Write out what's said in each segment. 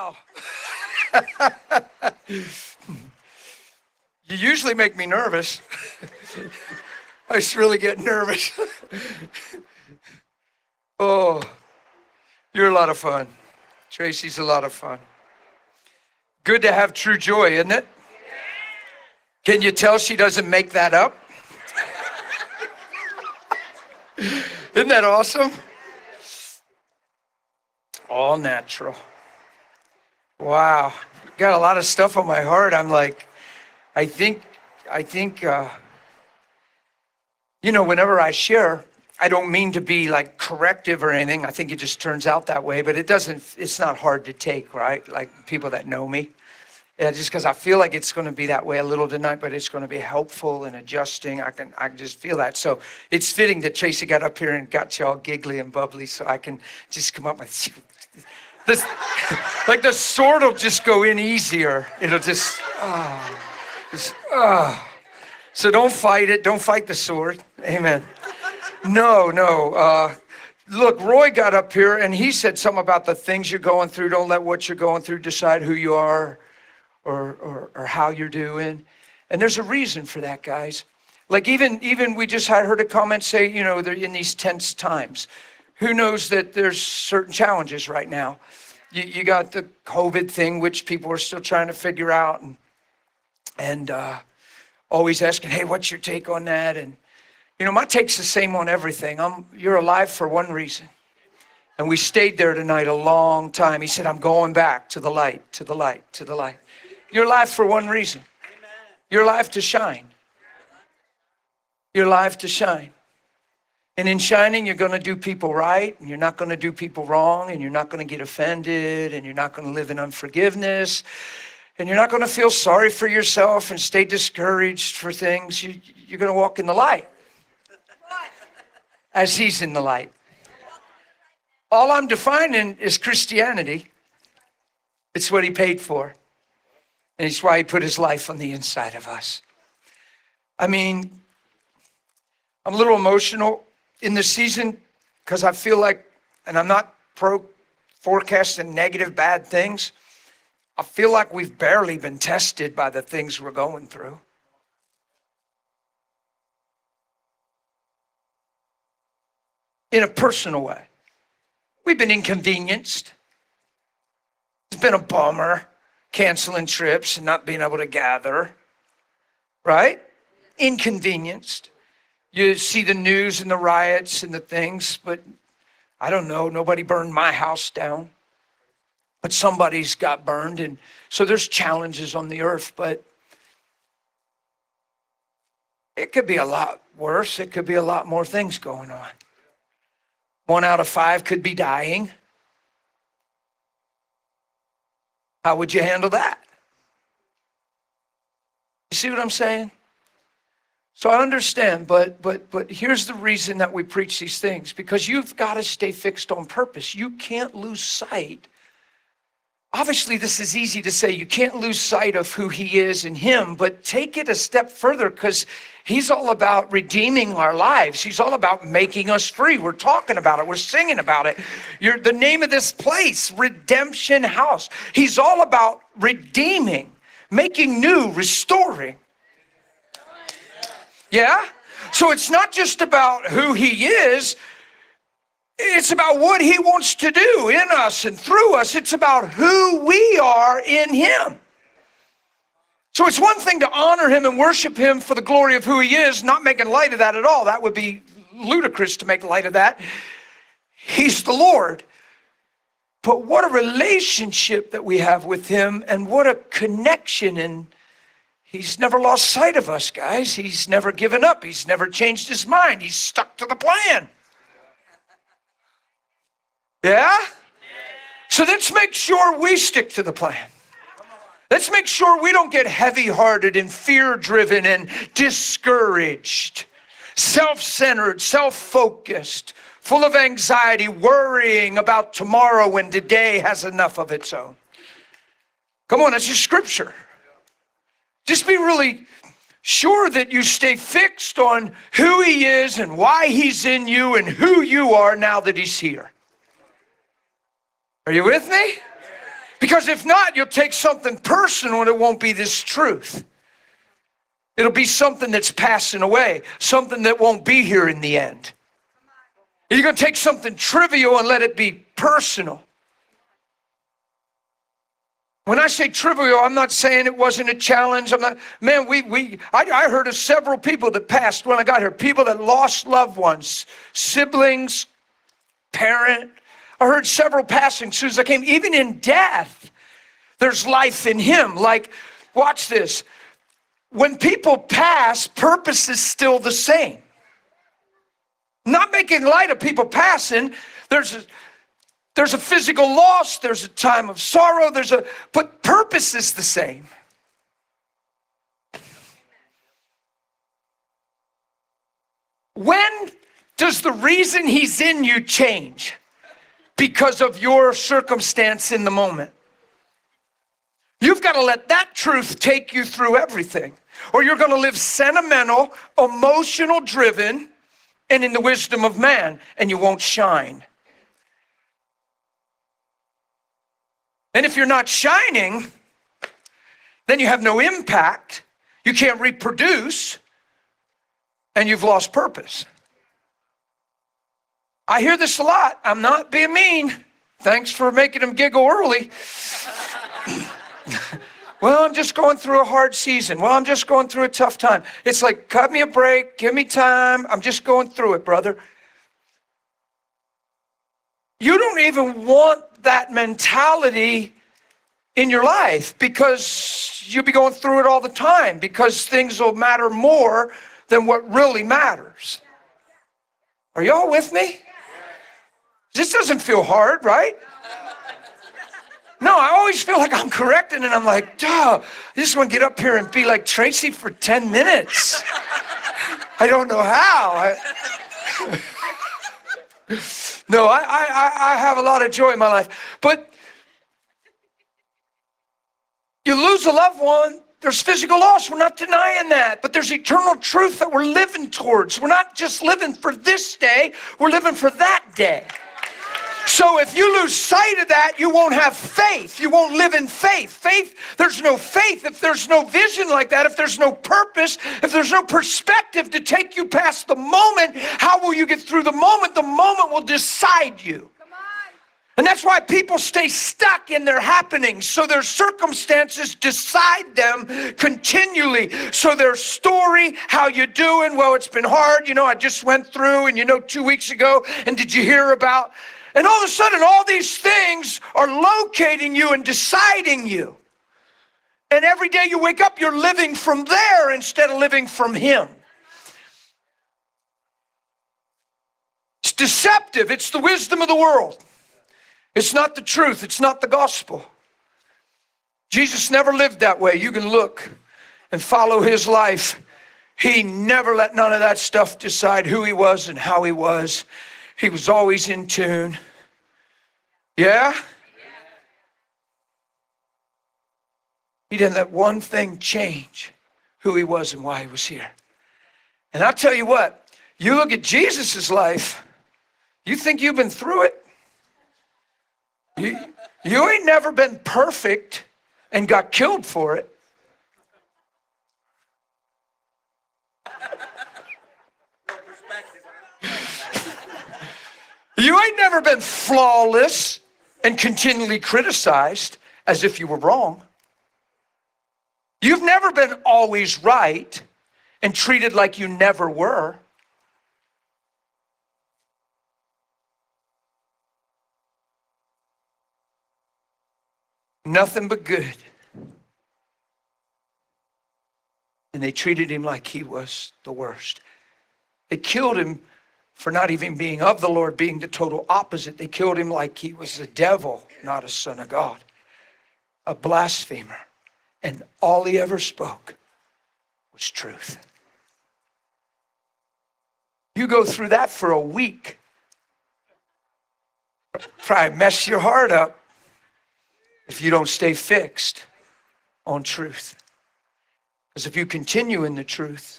Wow. You usually make me nervous. I just really get nervous. Oh, you're a lot of fun. Tracy's a lot of fun. Good to have true joy, isn't it? Can you tell she doesn't make that up? Isn't that awesome? All natural. Wow. Got a lot of stuff on my heart. I'm like, I think, whenever I share, I don't mean to be like corrective or anything. I think it just turns out that way, but it's not hard to take, right? Like people that know me. Yeah, just because I feel like it's going to be that way a little tonight, but it's going to be helpful and adjusting. I can just feel that. So it's fitting that Tracy got up here and got you all giggly and bubbly, so I can just come up with this. Like the sword will just go in easier. It'll just. So don't fight it. Don't fight the sword. Amen. No. Look, Roy got up here and he said something about the things you're going through. Don't let what you're going through decide who you are. Or how you're doing. And there's a reason for that, guys. Like even we just heard a comment say, they're in these tense times. Who knows that there's certain challenges right now? You got the COVID thing, which people are still trying to figure out and always asking, hey, what's your take on that? And, my take's the same on everything. You're alive for one reason. And we stayed there tonight a long time. He said, I'm going back to the light, to the light, to the light. You're alive for one reason. You're alive to shine. You're alive to shine. And in shining, you're going to do people right, and you're not going to do people wrong, and you're not going to get offended, and you're not going to live in unforgiveness, and you're not going to feel sorry for yourself and stay discouraged for things. You're going to walk in the light as he's in the light. All I'm defining is Christianity. It's what he paid for. And it's why he put his life on the inside of us. I mean, I'm a little emotional in this season because I feel like, and I'm not forecasting negative, bad things. I feel like we've barely been tested by the things we're going through. In a personal way. We've been inconvenienced. It's been a bummer. Canceling trips and not being able to gather, right? Inconvenienced. You see the news and the riots and the things, but I don't know, nobody burned my house down, but somebody's got burned. And so there's challenges on the earth, but it could be a lot worse. It could be a lot more things going on. 1 out of 5 could be dying. How would you handle that? You see what I'm saying? So I understand, but here's the reason that we preach these things, because you've got to stay fixed on purpose. You can't lose sight. Obviously, this is easy to say. You can't lose sight of who he is in him, but take it a step further, because he's all about redeeming our lives. He's all about making us free. We're talking about it. We're singing about it. The name of this place, Redemption House. He's all about redeeming, making new, restoring. Yeah? So it's not just about who he is. It's about what he wants to do in us and through us. It's about who we are in him. So it's one thing to honor him and worship him for the glory of who he is, not making light of that at all. That would be ludicrous to make light of that. He's the Lord. But what a relationship that we have with him, and what a connection. And he's never lost sight of us, guys. He's never given up. He's never changed his mind. He's stuck to the plan. Yeah? So let's make sure we stick to the plan. Let's make sure we don't get heavy-hearted and fear-driven and discouraged, self-centered, self-focused, full of anxiety, worrying about tomorrow when today has enough of its own. Come on, that's just scripture. Just be really sure that you stay fixed on who he is and why he's in you and who you are now that he's here. Are you with me? Because if not, you'll take something personal and it won't be this truth. It'll be something that's passing away, something that won't be here in the end. You're going to take something trivial and let it be personal. When I say trivial, I'm not saying it wasn't a challenge. I'm not, man, I heard of several people that passed when I got here, people that lost loved ones, siblings, parent. I heard several passing as soon as I came. Even in death, there's life in him. Like, watch this. When people pass, purpose is still the same. Not making light of people passing. There's a physical loss. There's a time of sorrow. But purpose is the same. When does the reason he's in you change? Because of your circumstance in the moment. You've got to let that truth take you through everything. Or you're going to live sentimental, emotional driven, and in the wisdom of man, and you won't shine. And if you're not shining, then you have no impact, you can't reproduce, and you've lost purpose. I hear this a lot. I'm not being mean. Thanks for making them giggle early. Well, I'm just going through a hard season. Well, I'm just going through a tough time. It's like, cut me a break, give me time. I'm just going through it, brother. You don't even want that mentality in your life because you'll be going through it all the time because things will matter more than what really matters. Are y'all with me? This doesn't feel hard, right? No, I always feel like I'm correcting and I'm like, duh, I just want to get up here and be like Tracy for 10 minutes. I don't know how. No, I have a lot of joy in my life. But you lose a loved one, there's physical loss. We're not denying that. But there's eternal truth that we're living towards. We're not just living for this day, we're living for that day. So if you lose sight of that, you won't have faith. You won't live in faith. Faith, there's no faith if there's no vision like that, if there's no purpose, if there's no perspective to take you past the moment. How will you get through the moment? The moment will decide you. And that's why people stay stuck in their happenings. So their circumstances decide them continually. So their story, how you doing? Well, it's been hard. I just went through and 2 weeks ago. And did you hear about? And all of a sudden, all these things are locating you and deciding you. And every day you wake up, you're living from there instead of living from him. It's deceptive. It's the wisdom of the world. It's not the truth. It's not the gospel. Jesus never lived that way. You can look and follow his life. He never let none of that stuff decide who he was and how he was. He was always in tune. Yeah? He didn't let one thing change who he was and why he was here. And I'll tell you what, you look at Jesus' life, you think you've been through it? You ain't never been perfect and got killed for it. You ain't never been flawless and continually criticized as if you were wrong. You've never been always right and treated like you never were. Nothing but good. And they treated him like he was the worst. They killed him for not even being of the Lord, being the total opposite. They killed him like he was the devil, not a son of God, a blasphemer. And all he ever spoke was truth. You go through that for a week, probably mess your heart up if you don't stay fixed on truth. Because if you continue in the truth,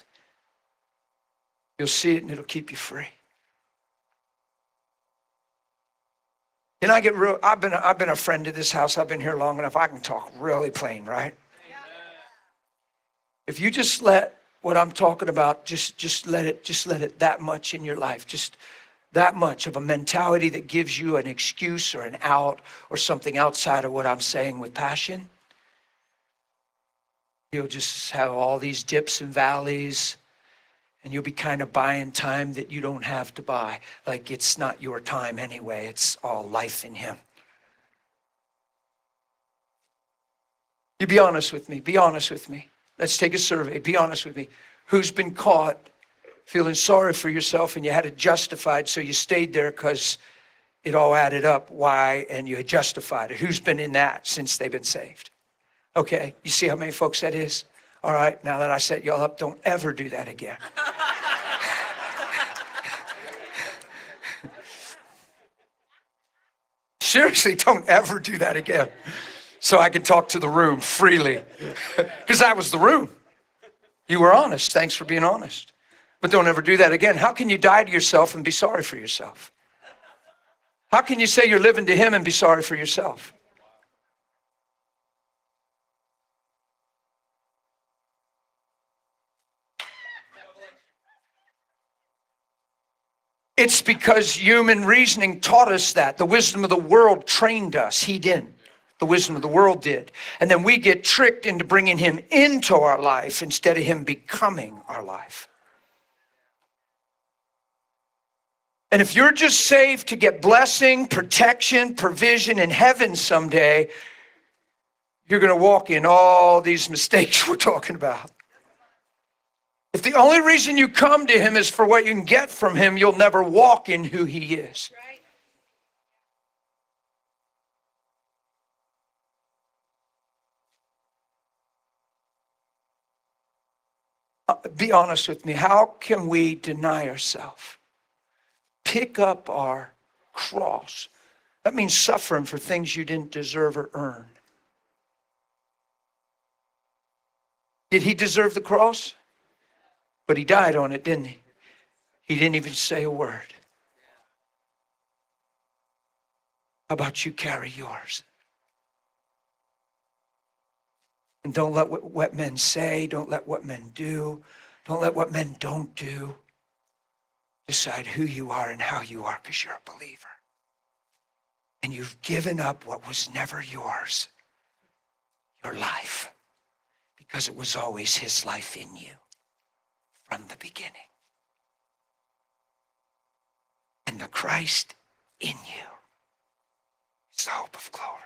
you'll see it and it'll keep you free. Can I get real? I've been a friend to this house. I've been here long enough. I can talk really plain, right? If you just let what I'm talking about, just let it that much in your life, just that much of a mentality that gives you an excuse or an out or something outside of what I'm saying with passion, you'll just have all these dips and valleys, and you'll be kind of buying time that you don't have to buy. Like it's not your time anyway. It's all life in him. You be honest with me. Be honest with me. Let's take a survey. Be honest with me. Who's been caught feeling sorry for yourself and you had it justified, so you stayed there because it all added up? Why? And you had justified it. Who's been in that since they've been saved? Okay, you see how many folks that is? All right, now that I set y'all up, don't ever do that again. Seriously, don't ever do that again. So I can talk to the room freely. Because that was the room. You were honest. Thanks for being honest. But don't ever do that again. How can you die to yourself and be sorry for yourself? How can you say you're living to him and be sorry for yourself? It's because human reasoning taught us that. The wisdom of the world trained us. He didn't. The wisdom of the world did. And then we get tricked into bringing him into our life instead of him becoming our life. And if you're just saved to get blessing, protection, provision in heaven someday, you're going to walk in all these mistakes we're talking about. If the only reason you come to him is for what you can get from him, you'll never walk in who he is. Be honest with me. How can we deny ourselves? Pick up our cross. That means suffering for things you didn't deserve or earn. Did he deserve the cross? But he died on it, didn't he? He didn't even say a word. How about you carry yours? And don't let what men say, don't let what men do, don't let what men don't do decide who you are and how you are, because you're a believer. And you've given up what was never yours, your life, because it was always his life in you from the beginning. And the Christ in you is the hope of glory.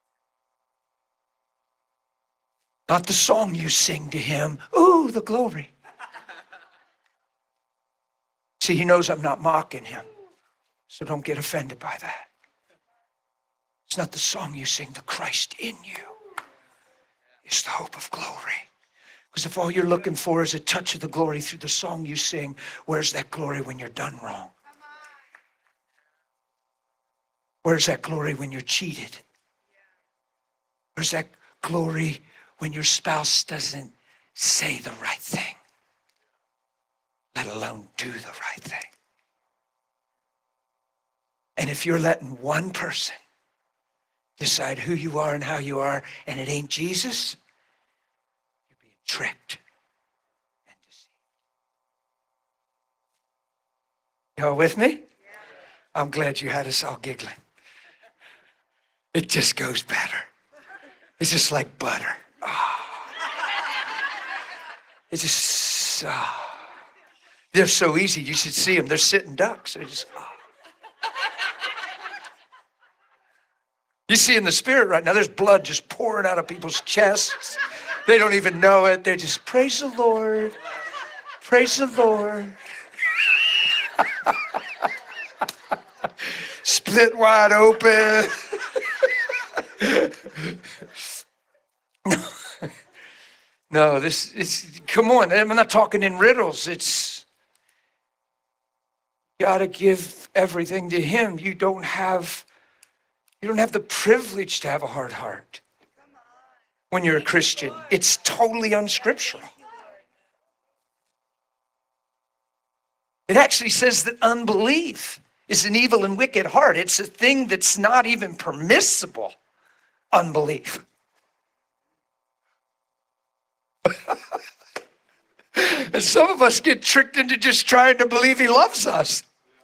Not the song you sing to him. Ooh, the glory. See, he knows I'm not mocking him. So don't get offended by that. It's not the song you sing. The Christ in you is the hope of glory. Because if all you're looking for is a touch of the glory through the song you sing, where's that glory when you're done wrong? Where's that glory when you're cheated? Where's that glory when your spouse doesn't say the right thing, let alone do the right thing? And if you're letting one person decide who you are and how you are, and it ain't Jesus, you're being tricked and deceived. Y'all with me? I'm glad you had us all giggling. It just goes better. It's just like butter. Oh. It's just, they're so easy. You should see them. They're sitting ducks. They're just, You see in the spirit right now, there's blood just pouring out of people's chests. They don't even know it. They're just, praise the Lord. Praise the Lord. Split wide open. No, come on. I'm not talking in riddles. It's got to give everything to him. You don't have the privilege to have a hard heart when you're a Christian. It's totally unscriptural. It actually says that unbelief is an evil and wicked heart. It's a thing that's not even permissible, unbelief. And some of us get tricked into just trying to believe he loves us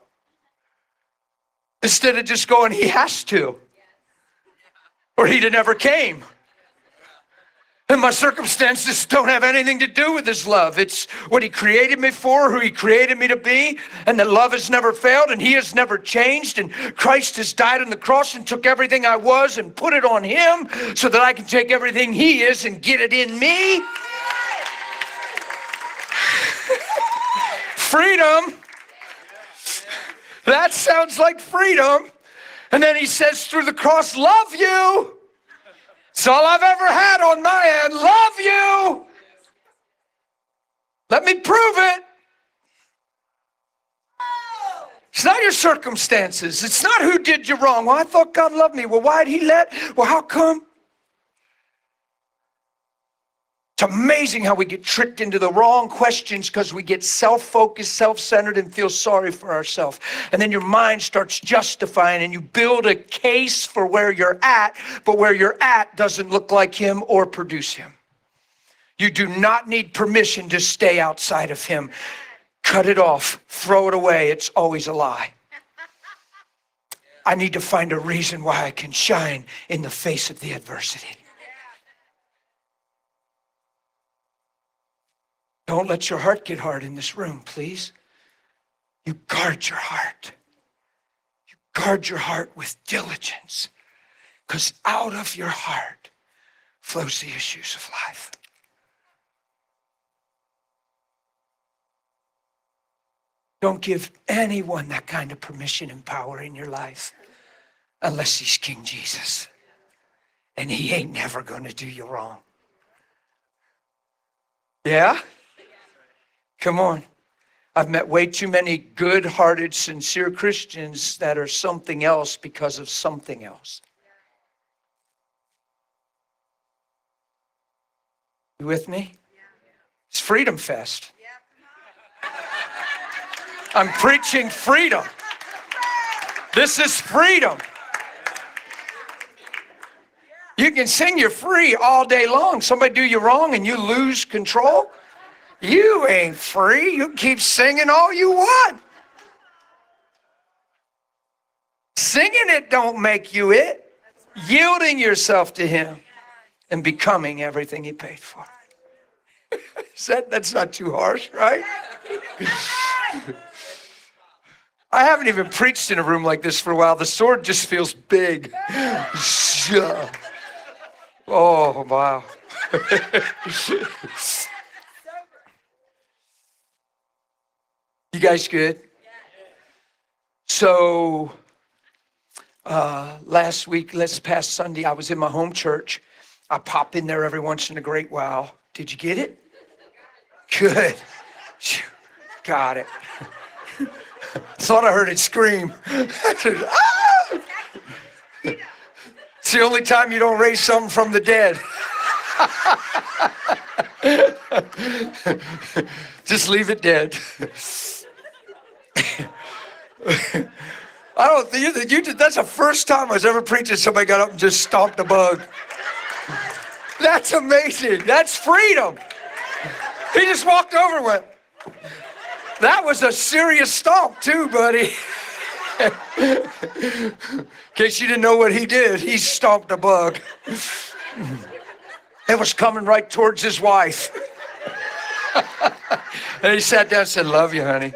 instead of just going, he has to, or he'd have never came. And my circumstances don't have anything to do with his love. It's what he created me for, who he created me to be, and that love has never failed, and he has never changed, and Christ has died on the cross and took everything I was and put it on him so that I can take everything he is and get it in me. Freedom. That sounds like freedom. And then he says through the cross, love you. It's all I've ever had on my end. Love you. Let me prove it. It's not your circumstances. It's not who did you wrong. Well, I thought God loved me. Well, why'd he let? Well, how come? It's amazing how we get tricked into the wrong questions because we get self-focused, self-centered, and feel sorry for ourselves. And then your mind starts justifying and you build a case for where you're at, but where you're at doesn't look like him or produce him. You do not need permission to stay outside of him. Cut it off, throw it away. It's always a lie. I need to find a reason why I can shine in the face of the adversity. Don't let your heart get hard in this room, please. You guard your heart. You guard your heart with diligence, because out of your heart flows the issues of life. Don't give anyone that kind of permission and power in your life unless he's King Jesus. And he ain't never going to do you wrong. Yeah? Come on. I've met way too many good-hearted, sincere Christians that are something else because of something else. You with me? It's Freedom Fest. I'm preaching freedom. This is freedom. You can sing you're free all day long. Somebody do you wrong and you lose control. You ain't free. You keep singing all you want. Singing it don't make you it. Yielding yourself to him and becoming everything he paid for. That's not too harsh, right? I haven't even preached in a room like this for a while. The sword just feels big. Oh, wow. You guys good? So last week, this past Sunday, I was in my home church. I pop in there every once in a great while. Did you get it? Good. Got it. Thought I heard it scream. Ah! It's the only time you don't raise something from the dead. Just leave it dead. I don't think that's the first time I was ever preaching somebody got up and just stomped a bug. That's amazing. That's freedom. He just walked over and went. That was a serious stomp too, buddy. In case you didn't know what he did, he stomped a bug. It was coming right towards his wife. And he sat down and said, love you, honey.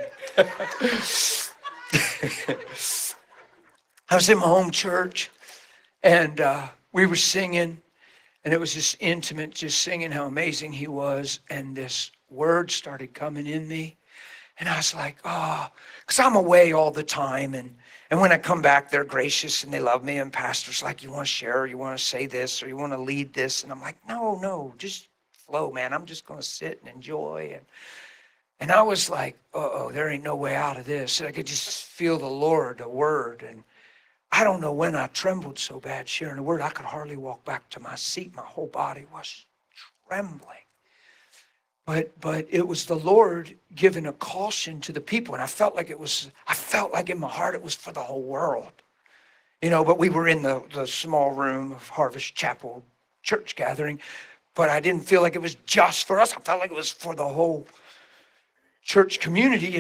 I was in my home church, and we were singing, and it was just intimate, just singing how amazing he was, and this word started coming in me. And I was like, oh, because I'm away all the time. And when I come back, they're gracious and they love me. And pastor's like, you want to share, or you want to say this, or you want to lead this? And I'm like, no, just flow, man. I'm just going to sit and enjoy. And I was like, there ain't no way out of this. And I could just feel the Lord, a word. And I don't know when I trembled so bad sharing the word. I could hardly walk back to my seat. My whole body was trembling. But it was the Lord giving a caution to the people. And I felt like in my heart it was for the whole world. But we were in the small room of Harvest Chapel church gathering. But I didn't feel like it was just for us. I felt like it was for the whole church community,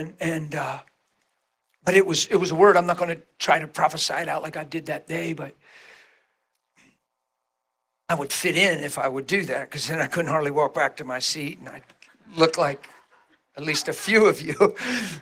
but it was a word. I'm not going to try to prophesy it out like I did that day, but I would fit in if I would do that, because then I couldn't hardly walk back to my seat, and I'd look like at least a few of you.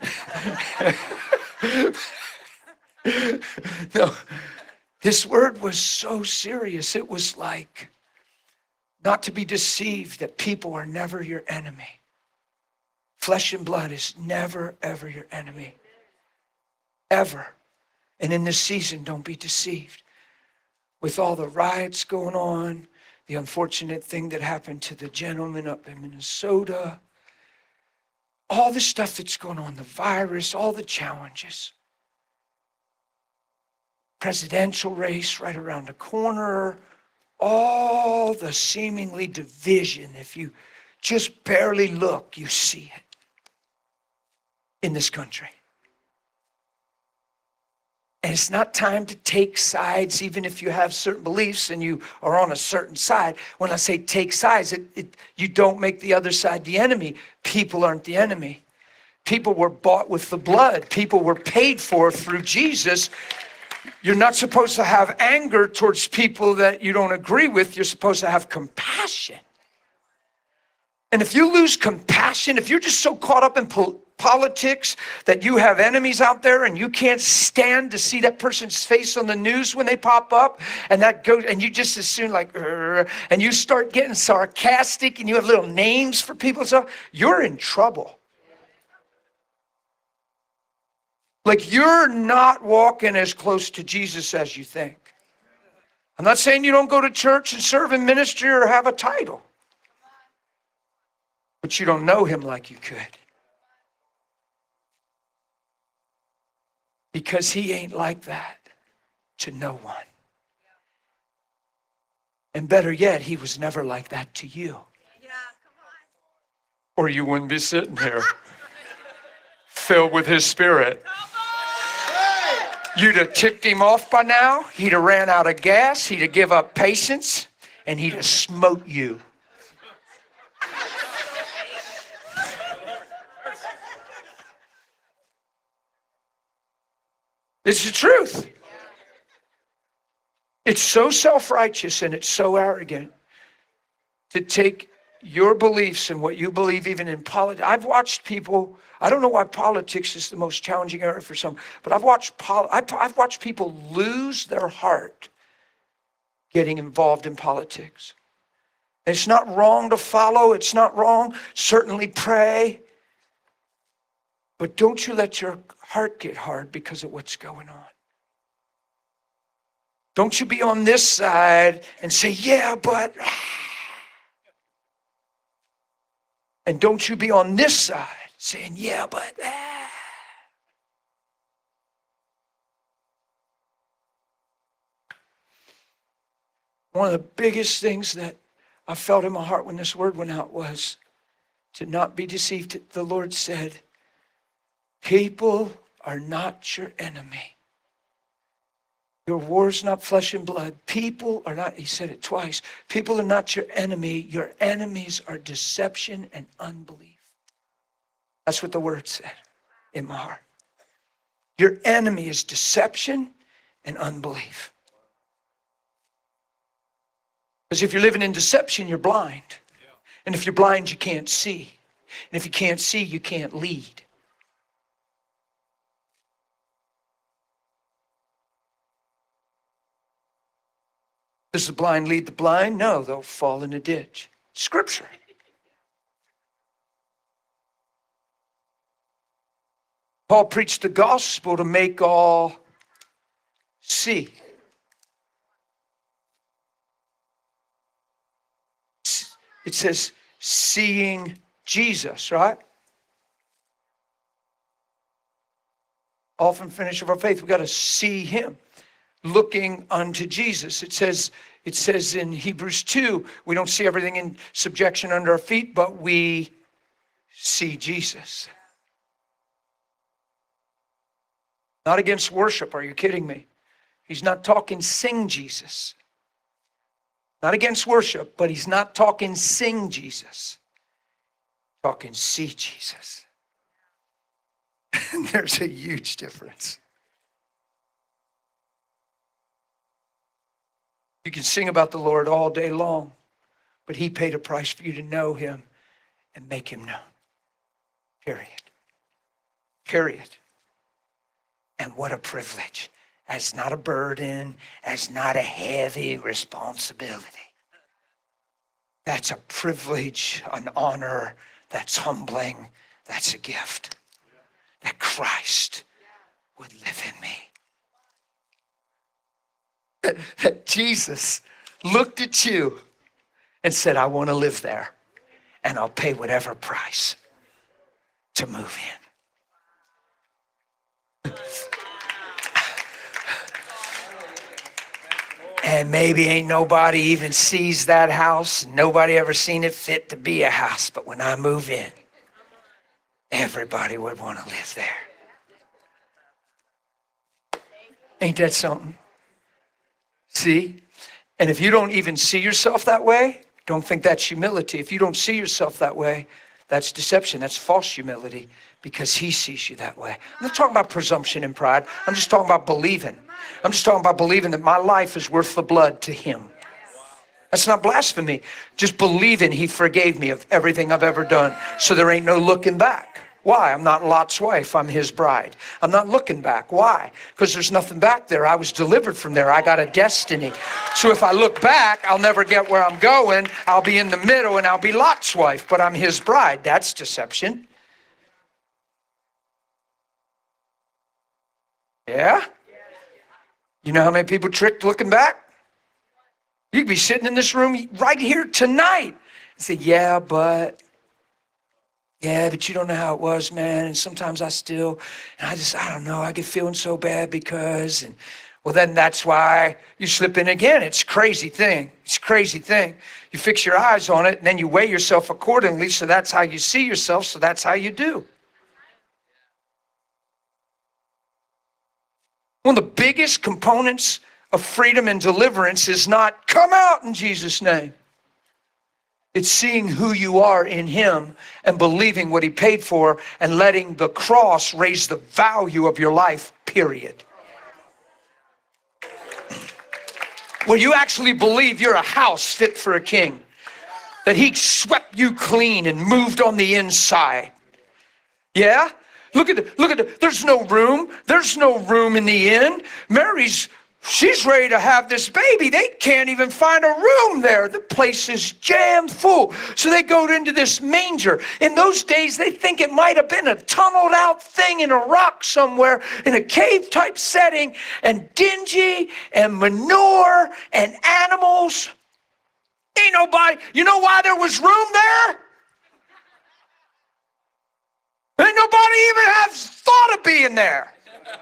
No, this word was so serious. It was like, not to be deceived that people are never your enemy. Flesh and blood is never, ever your enemy. Ever. And in this season, don't be deceived. With all the riots going on, the unfortunate thing that happened to the gentleman up in Minnesota, all the stuff that's going on, the virus, all the challenges. Presidential race right around the corner, all the seemingly division. If you just barely look, you see it in this country. And it's not time to take sides, even if you have certain beliefs and you are on a certain side. When I say take sides, you don't make the other side the enemy. People aren't the enemy. People were bought with the blood. People were paid for through Jesus. You're not supposed to have anger towards people that you don't agree with. You're supposed to have compassion. And if you lose compassion, if you're just so caught up in politics that you have enemies out there and you can't stand to see that person's face on the news when they pop up, and that goes, and you just as soon like, and you start getting sarcastic and you have little names for people and stuff, you're in trouble. Like, you're not walking as close to Jesus as you think. I'm not saying you don't go to church and serve in ministry or have a title, but you don't know him like you could. Because he ain't like that to no one. And better yet, he was never like that to you. Yeah, come on. Or you wouldn't be sitting here filled with his spirit. You'd have ticked him off by now. He'd have ran out of gas. He'd have give up patience, and he'd have smote you. It's the truth. It's so self-righteous and it's so arrogant to take your beliefs and what you believe even in politics. I've watched people, I don't know why politics is the most challenging area for some, but I've watched people lose their heart getting involved in politics. It's not wrong to follow. It's not wrong. Certainly pray. But don't you let your heart get hard because of what's going on. Don't you be on this side and say, yeah, but. And don't you be on this side saying, yeah, but. One of the biggest things that I felt in my heart when this word went out was to not be deceived. The Lord said, people are not your enemy. Your war is not flesh and blood. People are not, he said it twice, people are not your enemy. Your enemies are deception and unbelief. That's what the word said in my heart. Your enemy is deception and unbelief. Because if you're living in deception, you're blind. And if you're blind, you can't see. And if you can't see, you can't lead. Does the blind lead the blind? No, they'll fall in a ditch. Scripture. Paul preached the gospel to make all see. It says, seeing Jesus, right? Often finish of our faith, we got to see him. Looking unto Jesus. It says It says in Hebrews 2, we don't see everything in subjection under our feet, but we see Jesus. Not against worship, are you kidding me? He's not talking sing Jesus. Not against worship, but he's not talking sing Jesus. Talking see Jesus. And there's a huge difference. You can sing about the Lord all day long, but he paid a price for you to know him and make him known. Period. Period. And what a privilege. As not a burden, as not a heavy responsibility. That's a privilege, an honor, that's humbling, that's a gift. That Christ would live in me. That Jesus looked at you and said, I want to live there, and I'll pay whatever price to move in. And maybe ain't nobody even sees that house. Nobody ever seen it fit to be a house. But when I move in, everybody would want to live there. Ain't that something? See? And if you don't even see yourself that way, don't think that's humility. If you don't see yourself that way, that's deception. That's false humility, because he sees you that way. I'm not talking about presumption and pride. I'm just talking about believing. I'm just talking about believing that my life is worth the blood to him. That's not blasphemy. Just believing he forgave me of everything I've ever done, so there ain't no looking back. Why? I'm not Lot's wife. I'm his bride. I'm not looking back. Why? Because there's nothing back there. I was delivered from there. I got a destiny. So if I look back, I'll never get where I'm going. I'll be in the middle and I'll be Lot's wife, but I'm his bride. That's deception. Yeah? You know how many people tricked looking back? You could be sitting in this room right here tonight and say, yeah, but you don't know how it was, man. And sometimes I don't know, I get feeling so bad because, and well, then that's why you slip in again. It's a crazy thing. It's a crazy thing. You fix your eyes on it and then you weigh yourself accordingly. So that's how you see yourself. So that's how you do. One of the biggest components of freedom and deliverance is not come out in Jesus' name. It's seeing who you are in him and believing what he paid for and letting the cross raise the value of your life, period. Where you actually believe you're a house fit for a king. That he swept you clean and moved on the inside. Yeah? Look at there's no room. There's no room in the inn. She's ready to have this baby. They can't even find a room there. The place is jammed full. So they go into this manger. In those days, they think it might have been a tunneled out thing in a rock somewhere in a cave type setting, and dingy and manure and animals. Ain't nobody. You know why there was room there? Ain't nobody even have thought of being there.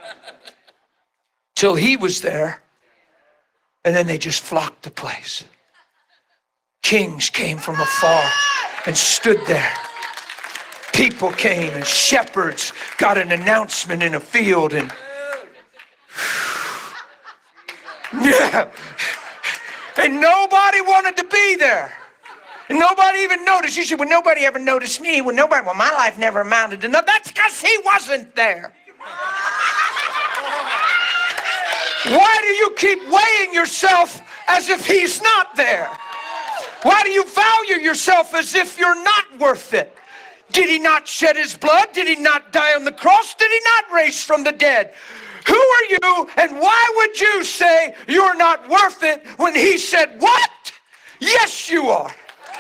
Till he was there, and then they just flocked the place. Kings came from afar and stood there. People came and shepherds got an announcement in a field and yeah. And nobody wanted to be there. And nobody even noticed. You said, well, nobody ever noticed me. Well, my life never amounted to nothing. That's because he wasn't there. Why do you keep weighing yourself as if he's not there? Why do you value yourself as if you're not worth it? Did he not shed his blood? Did he not die on the cross? Did he not raise from the dead? Who are you, and why would you say you're not worth it when he said, what? Yes, you are.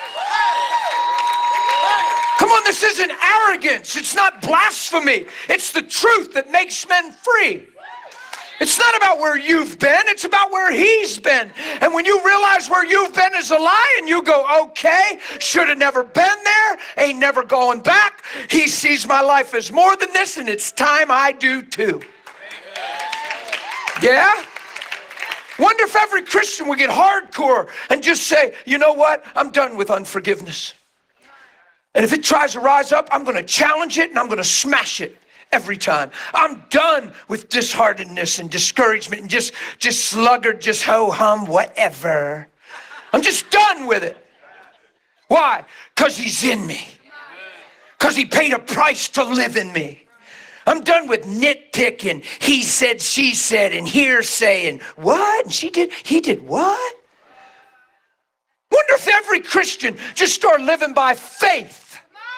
Come on, this isn't arrogance. It's not blasphemy. It's the truth that makes men free. It's not about where you've been. It's about where he's been. And when you realize where you've been is a lie and you go, okay, should have never been there, ain't never going back. He sees my life as more than this, and it's time I do too. Yeah? Wonder if every Christian would get hardcore and just say, you know what? I'm done with unforgiveness. And if it tries to rise up, I'm going to challenge it and I'm going to smash it every time. I'm done with disheartenedness and discouragement and just sluggard, just ho-hum, whatever. I'm just done with it. Why? Because he's in me. Because he paid a price to live in me. I'm done with nitpicking. He said, she said, and hearsay, and what? And she did, he did what? Wonder if every Christian just start living by faith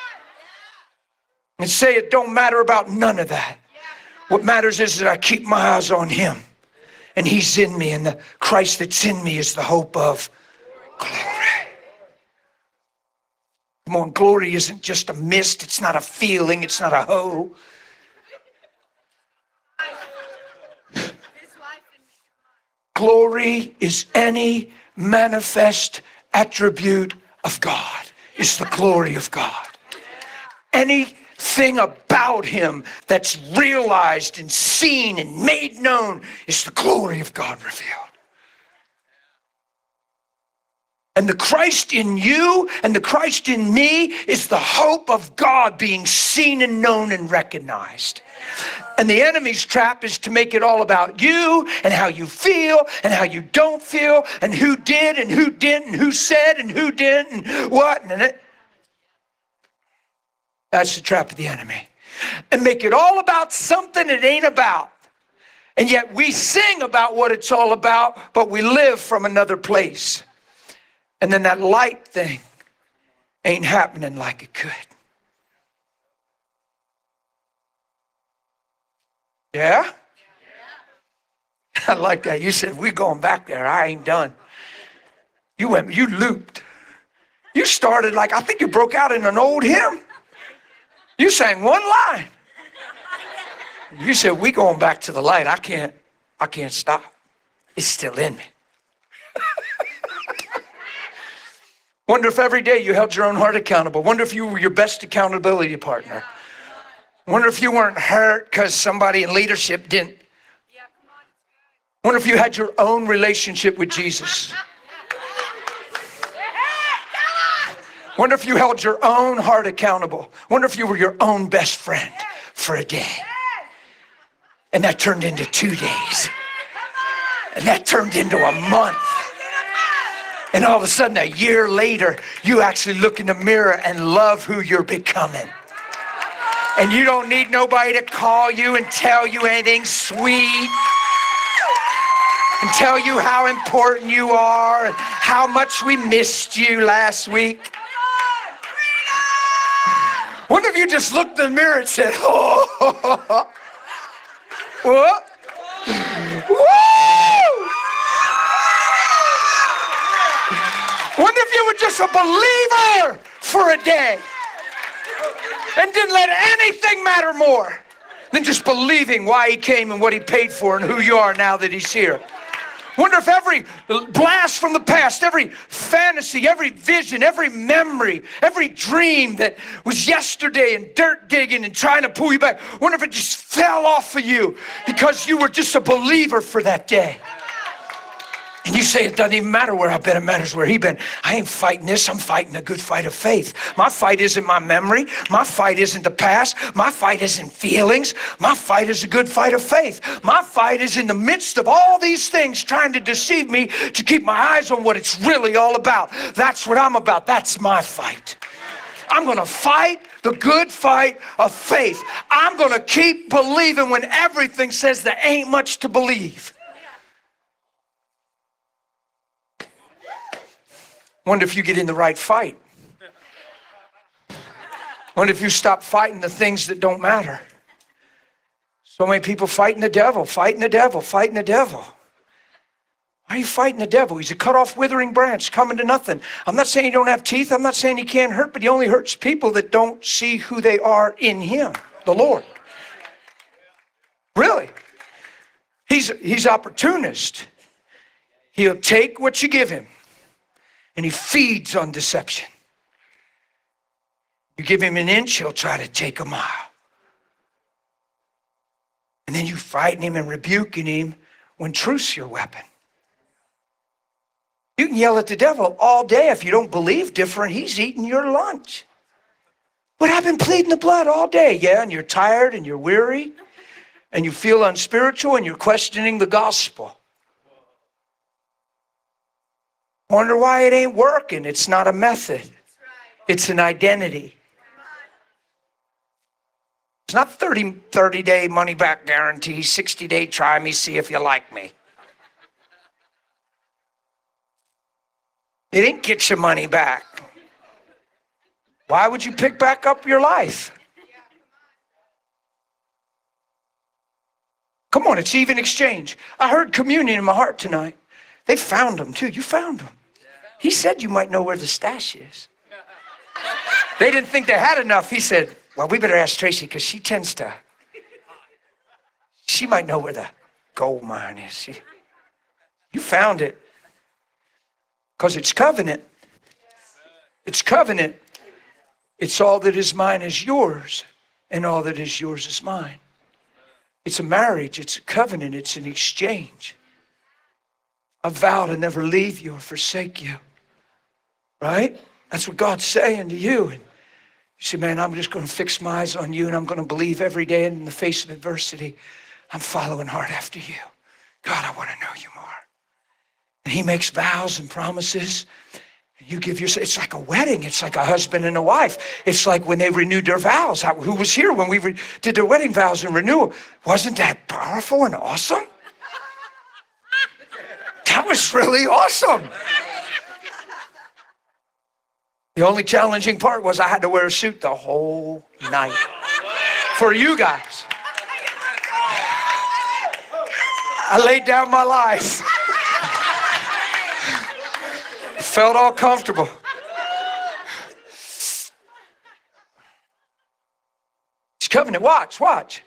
and say it don't matter about none of that. What matters is that I keep my eyes on him and he's in me, and the Christ that's in me is the hope of glory. Come on, glory isn't just a mist. It's not a feeling. It's not a ho. Glory is any manifest attribute of God. It's the glory of God. Anything about him that's realized and seen and made known is the glory of God revealed. And the Christ in you and the Christ in me is the hope of God being seen and known and recognized. And the enemy's trap is to make it all about you and how you feel and how you don't feel and who did and who didn't and who said and who didn't and what. That's the trap of the enemy. And make it all about something it ain't about. And yet we sing about what it's all about, but we live from another place. And then that light thing ain't happening like it could. Yeah? I like that. You said, we're going back there. I ain't done. You looped. You started like, I think you broke out in an old hymn. You sang one line. You said, we going back to the light. I can't stop. It's still in me. Wonder if every day you held your own heart accountable. Wonder if you were your best accountability partner. Wonder if you weren't hurt because somebody in leadership didn't. Wonder if you had your own relationship with Jesus. Wonder if you held your own heart accountable. Wonder if you were your own best friend for a day. And that turned into 2 days. And that turned into a month. And all of a sudden, a year later, you actually look in the mirror and love who you're becoming. And you don't need nobody to call you and tell you anything sweet and tell you how important you are and how much we missed you last week. Wonder if you just looked in the mirror and said, oh, what? Woo! Wonder if you were just a believer for a day and didn't let anything matter more than just believing why he came and what he paid for and who you are now that he's here. Wonder if every blast from the past, every fantasy, every vision, every memory, every dream that was yesterday and dirt digging and trying to pull you back, wonder if it just fell off of you because you were just a believer for that day. And you say, it doesn't even matter where I've been, it matters where he's been. I ain't fighting this, I'm fighting a good fight of faith. My fight isn't my memory. My fight isn't the past. My fight isn't feelings. My fight is a good fight of faith. My fight is in the midst of all these things trying to deceive me to keep my eyes on what it's really all about. That's what I'm about. That's my fight. I'm going to fight the good fight of faith. I'm going to keep believing when everything says there ain't much to believe. Wonder if you get in the right fight. Wonder if you stop fighting the things that don't matter. So many people fighting the devil, fighting the devil, fighting the devil. Why are you fighting the devil? He's a cut off withering branch coming to nothing. I'm not saying he don't have teeth. I'm not saying he can't hurt, but he only hurts people that don't see who they are in him, the Lord. Really. He's opportunist. He'll take what you give him. And he feeds on deception. You give him an inch, he'll try to take a mile. And then you fighting him and rebuking him when truth's your weapon. You can yell at the devil all day. If you don't believe different, he's eating your lunch. But I've been pleading the blood all day. Yeah, and you're tired and you're weary and you feel unspiritual and you're questioning the gospel. Wonder why it ain't working. It's not a method. It's an identity. It's not 30-day money back guarantee, 60-day try me, see if you like me. It ain't get your money back. Why would you pick back up your life? Come on, it's even exchange. I heard communion in my heart tonight. They found them too. You found them. He said you might know where the stash is. They didn't think they had enough. He said, well, we better ask Tracy because she might know where the gold mine is. You found it because it's covenant. It's covenant. It's all that is mine is yours, and all that is yours is mine. It's a marriage. It's a covenant. It's an exchange. I vow to never leave you or forsake you. Right? That's what God's saying to you. And you say, man, I'm just going to fix my eyes on you, and I'm going to believe every day in the face of adversity. I'm following hard after you. God, I want to know you more. And he makes vows and promises. And you give yourself, it's like a wedding. It's like a husband and a wife. It's like when they renewed their vows. Who was here when we did their wedding vows and renewal? Wasn't that powerful and awesome? That was really awesome. The only challenging part was I had to wear a suit the whole night for you guys. I laid down my life. Felt all comfortable. It's covenant. Watch.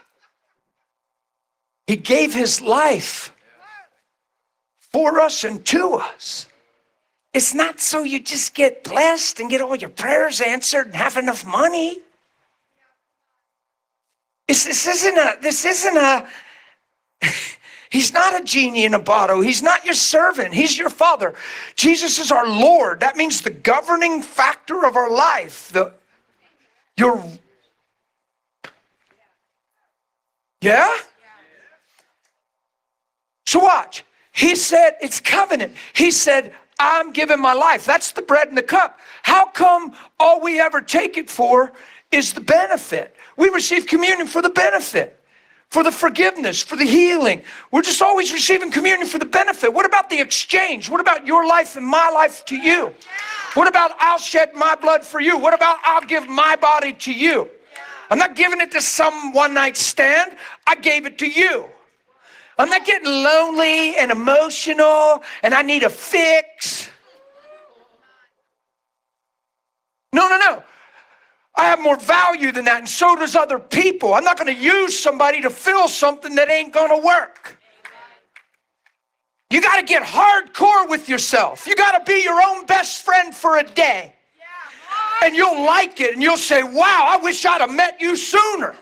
He gave his life for us and to us. It's not so you just get blessed and get all your prayers answered and have enough money. This isn't a he's not a genie in a bottle. He's not your servant. He's your father. Jesus is our Lord. That means the governing factor of our life. Yeah? So watch. He said, it's covenant. He said, I'm giving my life. That's the bread and the cup. How come all we ever take it for is the benefit? We receive communion for the benefit, for the forgiveness, for the healing. We're just always receiving communion for the benefit. What about the exchange? What about your life and my life to you? What about I'll shed my blood for you? What about I'll give my body to you? I'm not giving it to some one-night stand. I gave it to you. I'm not getting lonely and emotional and I need a fix. No. I have more value than that, and so does other people. I'm not going to use somebody to fill something that ain't going to work. You got to get hardcore with yourself. You got to be your own best friend for a day. And you'll like it, and you'll say, wow, I wish I'd have met you sooner.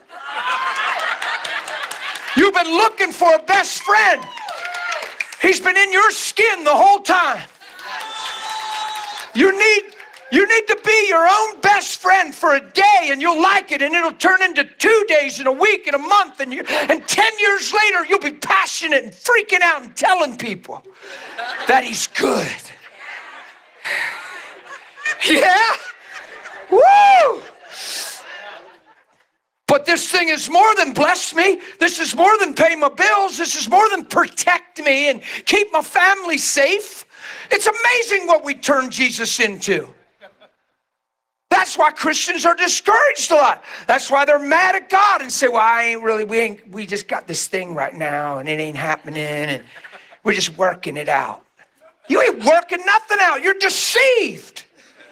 You've been looking for a best friend. He's been in your skin the whole time. You need to be your own best friend for a day, and you'll like it, and it'll turn into 2 days and a week and a month, and 10 years later, you'll be passionate and freaking out and telling people that he's good. Yeah? Woo! But this thing is more than bless me. This is more than pay my bills. This is more than protect me and keep my family safe. It's amazing what we turn Jesus into. That's why Christians are discouraged a lot. That's why they're mad at God and say, well, we just got this thing right now and it ain't happening and we're just working it out. You ain't working nothing out. You're deceived.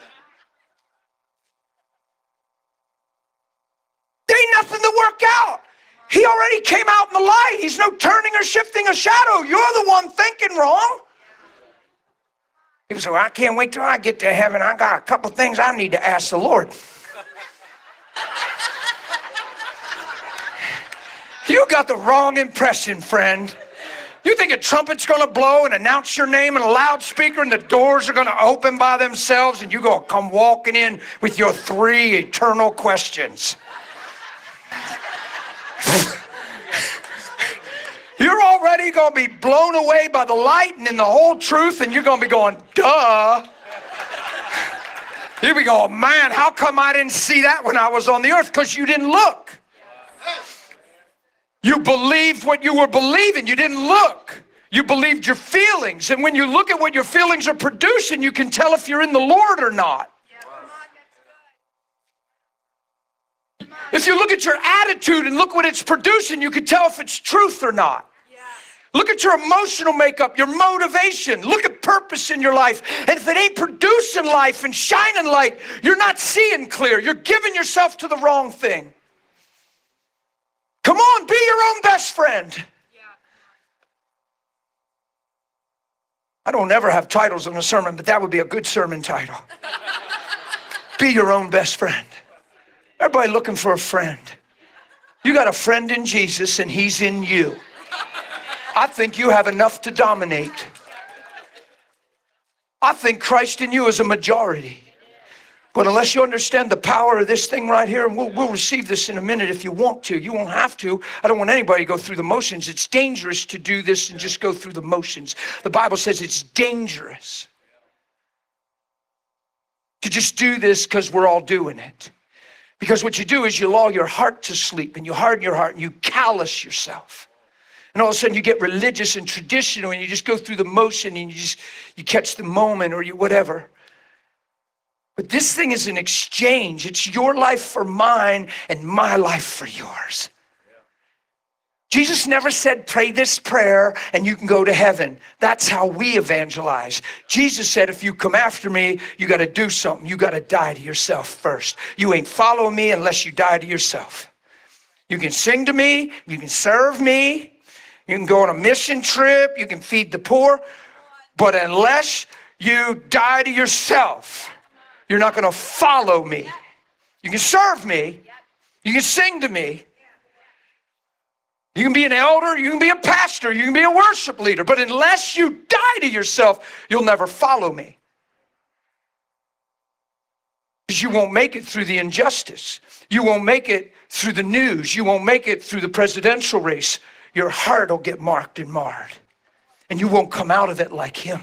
There ain't nothing to work out. He already came out in the light. He's no turning or shifting a shadow. You're the one thinking wrong. People say, well, I can't wait till I get to heaven. I got a couple things I need to ask the Lord. You got the wrong impression, friend. You think a trumpet's going to blow and announce your name in a loudspeaker and the doors are going to open by themselves and you're going to come walking in with your 3 eternal questions? You're already going to be blown away by the light and in the whole truth, and you're going to be going, duh. You'll be going, man, how come I didn't see that when I was on the earth? Because you didn't look. You believed what you were believing. You didn't look. You believed your feelings. And when you look at what your feelings are producing, you can tell if you're in the Lord or not. If you look at your attitude and look what it's producing, you can tell if it's truth or not. Look at your emotional makeup, your motivation. Look at purpose in your life. And if it ain't producing life and shining light, you're not seeing clear. You're giving yourself to the wrong thing. Come on, be your own best friend. I don't ever have titles on a sermon, but that would be a good sermon title. Be your own best friend. Everybody looking for a friend. You got a friend in Jesus and he's in you. I think you have enough to dominate. I think Christ in you is a majority. But unless you understand the power of this thing right here, and we'll receive this in a minute if you want to. You won't have to. I don't want anybody to go through the motions. It's dangerous to do this and just go through the motions. The Bible says it's dangerous to just do this because we're all doing it. Because what you do is you lull your heart to sleep and you harden your heart and you callous yourself. And all of a sudden you get religious and traditional and you just go through the motion and you catch the moment or you whatever. But this thing is an exchange. It's your life for mine and my life for yours. Jesus never said, pray this prayer and you can go to heaven. That's how we evangelize. Jesus said, if you come after me, you got to do something. You got to die to yourself first. You ain't following me unless you die to yourself. You can sing to me. You can serve me. You can go on a mission trip. You can feed the poor. But unless you die to yourself, you're not going to follow me. You can serve me. You can sing to me. You can be an elder, you can be a pastor, you can be a worship leader, but unless you die to yourself, you'll never follow me. Because you won't make it through the injustice. You won't make it through the news. You won't make it through the presidential race. Your heart will get marked and marred, and you won't come out of it like him.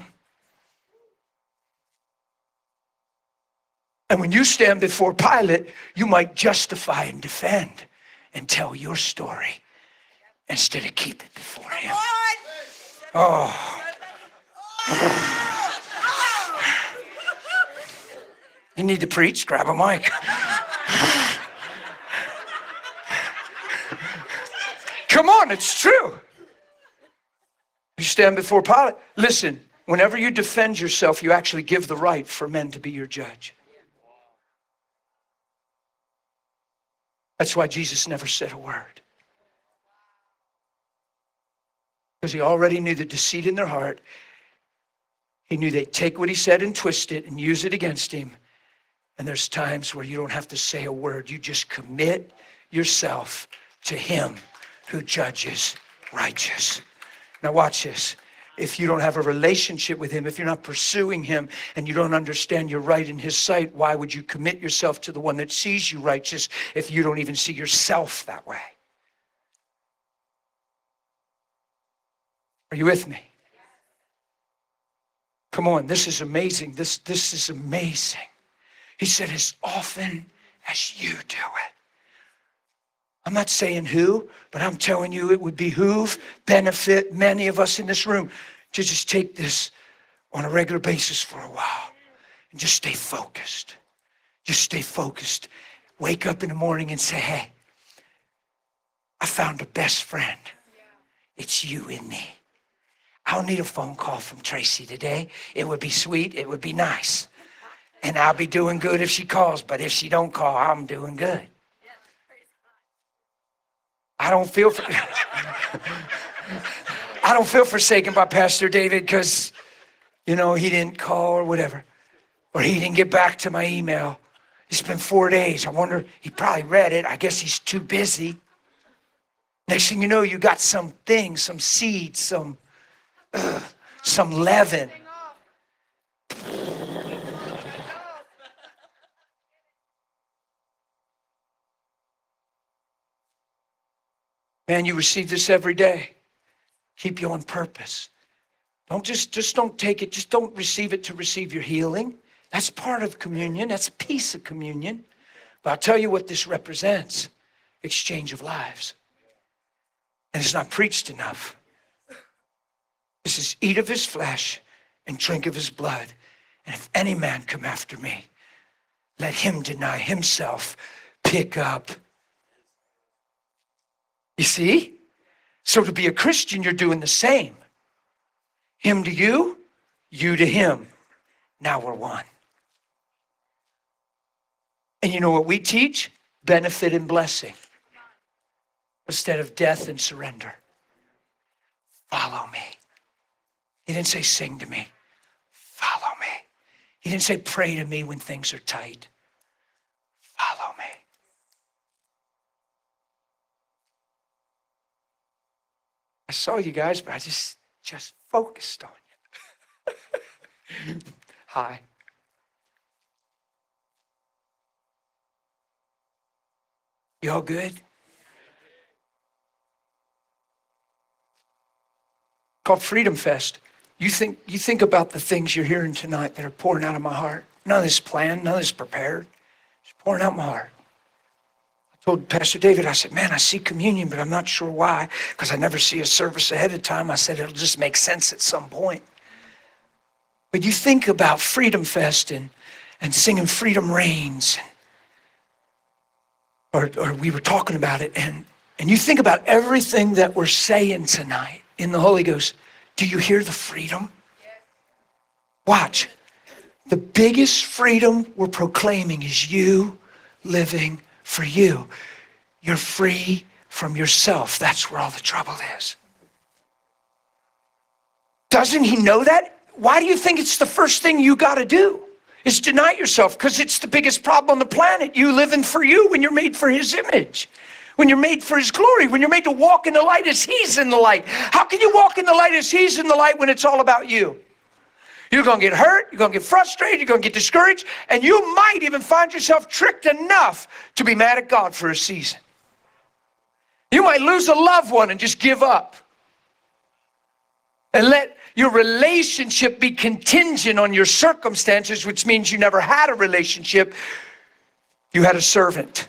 And when you stand before Pilate, you might justify and defend and tell your story instead of keep it before him. Oh. You need to preach? Grab a mic. Come on, it's true. You stand before Pilate. Listen, whenever you defend yourself, you actually give the right for men to be your judge. That's why Jesus never said a word. Because he already knew the deceit in their heart. He knew they'd take what he said and twist it and use it against him. And there's times where you don't have to say a word. You just commit yourself to him who judges righteous. Now watch this. If you don't have a relationship with him, if you're not pursuing him and you don't understand you're right in his sight, why would you commit yourself to the one that sees you righteous if you don't even see yourself that way? Are you with me? Come on, this is amazing. This is amazing. He said, as often as you do it. I'm not saying who, but I'm telling you it would behoove, benefit many of us in this room to just take this on a regular basis for a while and just stay focused. Just stay focused. Wake up in the morning and say, hey, I found a best friend. It's you and me. I don't need a phone call from Tracy today. It would be sweet. It would be nice. And I'll be doing good if she calls, but if she don't call, I'm doing good. I don't feel forsaken by Pastor David because, he didn't call or whatever. Or he didn't get back to my email. It's been 4 days. I wonder, he probably read it. I guess he's too busy. Next thing you know, you got something, some seed, some some leaven. Man, you receive this every day. Keep you on purpose. Don't just don't take it. Just don't receive it to receive your healing. That's part of communion. That's a piece of communion. But I'll tell you what this represents. Exchange of lives. And it's not preached enough. This is eat of his flesh and drink of his blood. And if any man come after me, let him deny himself, pick up. You see? So to be a Christian, you're doing the same. Him to you, you to him. Now we're one. And you know what we teach? Benefit and blessing. Instead of death and surrender. Follow me. He didn't say sing to me. Follow me. He didn't say pray to me when things are tight. Follow me. I saw you guys, but I just focused on you. Hi. You all good? Called Freedom Fest. You think about the things you're hearing tonight that are pouring out of my heart. None of this planned, none of this prepared. It's pouring out my heart. I told Pastor David, I said, man, I see communion, but I'm not sure why, because I never see a service ahead of time. I said, it'll just make sense at some point. But you think about Freedom Fest and singing Freedom Reigns, or we were talking about it, and you think about everything that we're saying tonight in the Holy Ghost. Do you hear the freedom? Watch. The biggest freedom we're proclaiming is you living for you. You're free from yourself. That's where all the trouble is. Doesn't he know that? Why do you think it's the first thing you got to do? Is deny yourself, because it's the biggest problem on the planet. You living for you when you're made for his image. When you're made for his glory, when you're made to walk in the light as he's in the light. How can you walk in the light as he's in the light when it's all about you? You're going to get hurt, you're going to get frustrated, you're going to get discouraged, and you might even find yourself tricked enough to be mad at God for a season. You might lose a loved one and just give up. And let your relationship be contingent on your circumstances, which means you never had a relationship. You had a servant.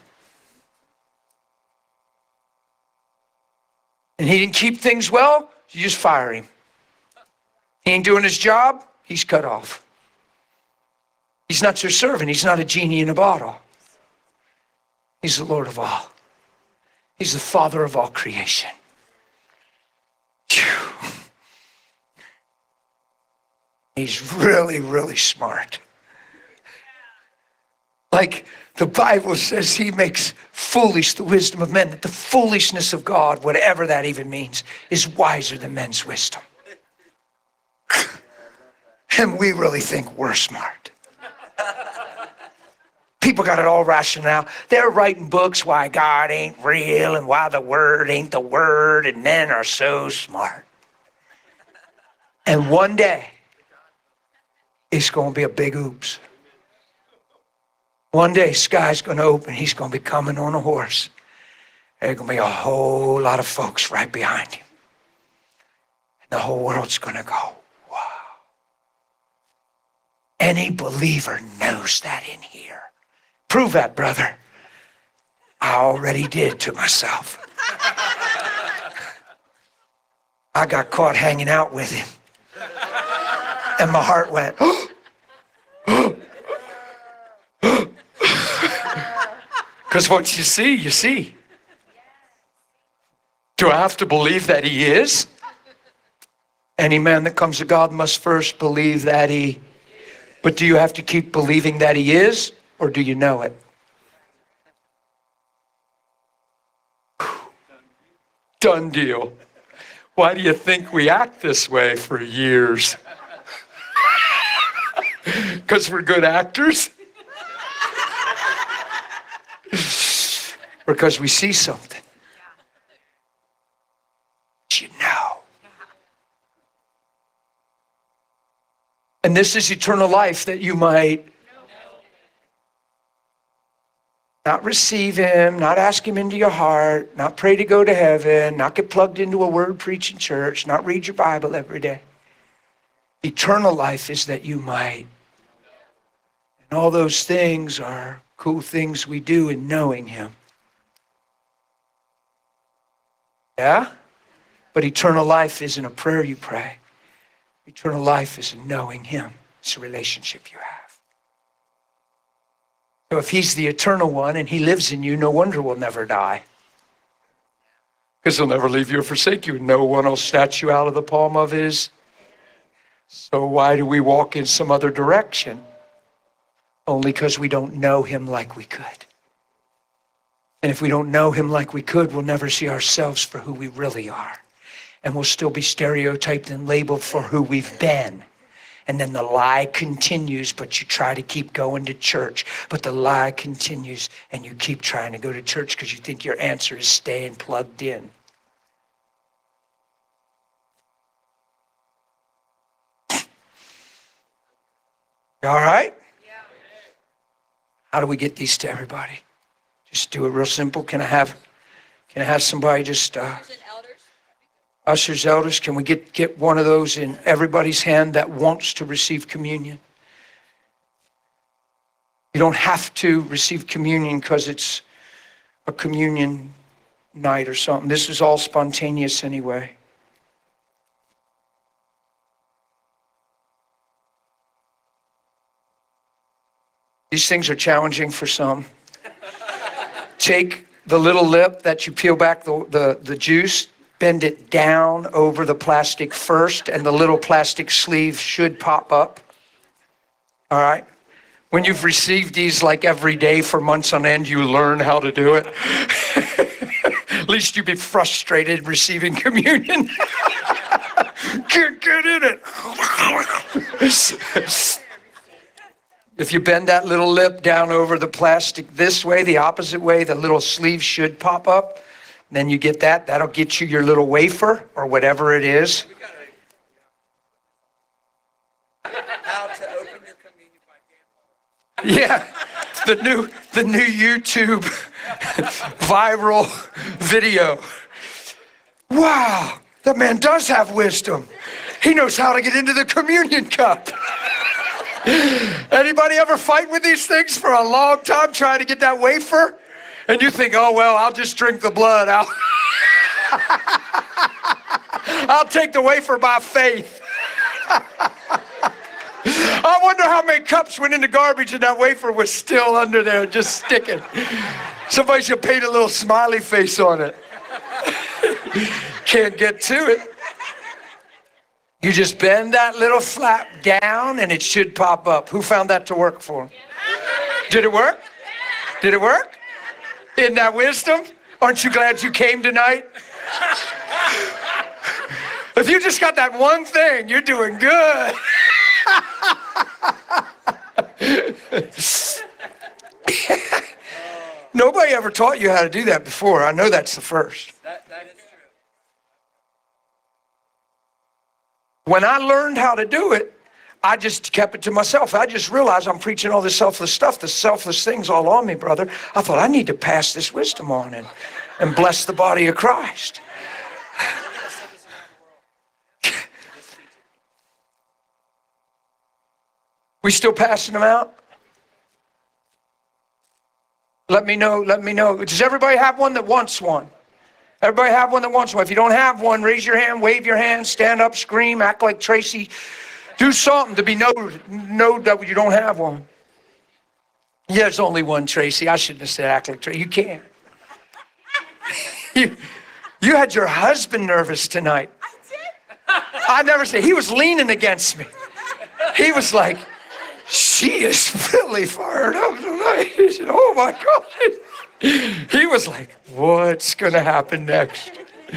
And he didn't keep things well, you just fire him. He ain't doing his job, he's cut off. He's not your servant. He's not a genie in a bottle. He's the Lord of all. He's the Father of all creation. Phew. He's really, really smart. Like the Bible says, he makes foolish the wisdom of men, that the foolishness of God, whatever that even means, is wiser than men's wisdom. And we really think we're smart. People got it all rational. They're writing books why God ain't real and why the word ain't the word, and men are so smart. And one day, it's going to be a big oops. One day, sky's going to open. He's going to be coming on a horse. There's going to be a whole lot of folks right behind him. And the whole world's going to go, wow. Any believer knows that in here. Prove that, brother. I already did to myself. I got caught hanging out with him. And my heart went, because what you see, you see. Do I have to believe that he is? Any man that comes to God must first believe that he, but do you have to keep believing that he is, or do you know it? Done deal. Why do you think we act this way for years? Because we're good actors? Because we see something. You know. And this is eternal life, that you might not receive him, not ask him into your heart, not pray to go to heaven, not get plugged into a word preaching church, not read your Bible every day. Eternal life is that you might. And all those things are cool things we do in knowing him. Yeah? But eternal life isn't a prayer you pray. Eternal life is in knowing him. It's a relationship you have. So if he's the eternal one and he lives in you, no wonder we'll never die. Because he'll never leave you or forsake you. No one will snatch you out of the palm of his. So why do we walk in some other direction? Only because we don't know him like we could. And if we don't know him like we could, we'll never see ourselves for who we really are. And we'll still be stereotyped and labeled for who we've been. And then the lie continues, but you try to keep going to church. But the lie continues, and you keep trying to go to church because you think your answer is staying plugged in. You all right? How do we get these to everybody? Just do it real simple. Can I have somebody just... Ushers, elders, can we get one of those in everybody's hand that wants to receive communion? You don't have to receive communion because it's a communion night or something. This is all spontaneous anyway. These things are challenging for some. Take the little lip that you peel back the juice, bend it down over the plastic first, and the little plastic sleeve should pop up. All right? When you've received these like every day for months on end, you learn how to do it. At least you'd be frustrated receiving communion. Get in it. If you bend that little lip down over the plastic this way, the opposite way, the little sleeve should pop up. Then you get that. That'll get you your little wafer or whatever it is. How to open your communion by game. Yeah, the new YouTube viral video. Wow, that man does have wisdom. He knows how to get into the communion cup. Anybody ever fight with these things for a long time trying to get that wafer? And you think, oh, well, I'll just drink the blood. I'll take the wafer by faith. I wonder how many cups went in the garbage and that wafer was still under there just sticking. Somebody should paint a little smiley face on it. Can't get to it. You just bend that little flap down and it should pop up. Who found that to work for them? Did it work? Did it work? Isn't that wisdom? Aren't you glad you came tonight? If you just got that one thing, you're doing good. Nobody ever taught you how to do that before. I know that's the first. That is true. When I learned how to do it, I just kept it to myself. I just realized I'm preaching all this selfless stuff. The selfless thing's all on me, brother. I thought I need to pass this wisdom on and bless the body of Christ. We still passing them out? Let me know. Does everybody have one that wants one? Everybody have one that wants one. If you don't have one, raise your hand, wave your hand, stand up, scream, act like Tracy. Do something to be know that you don't have one. Yeah, there's only one, Tracy. I shouldn't have said act like Tracy. You can't. You had your husband nervous tonight. I did. I never said. He was leaning against me. He was like, she is really fired up tonight. He said, oh my God. He was like, what's going to happen next?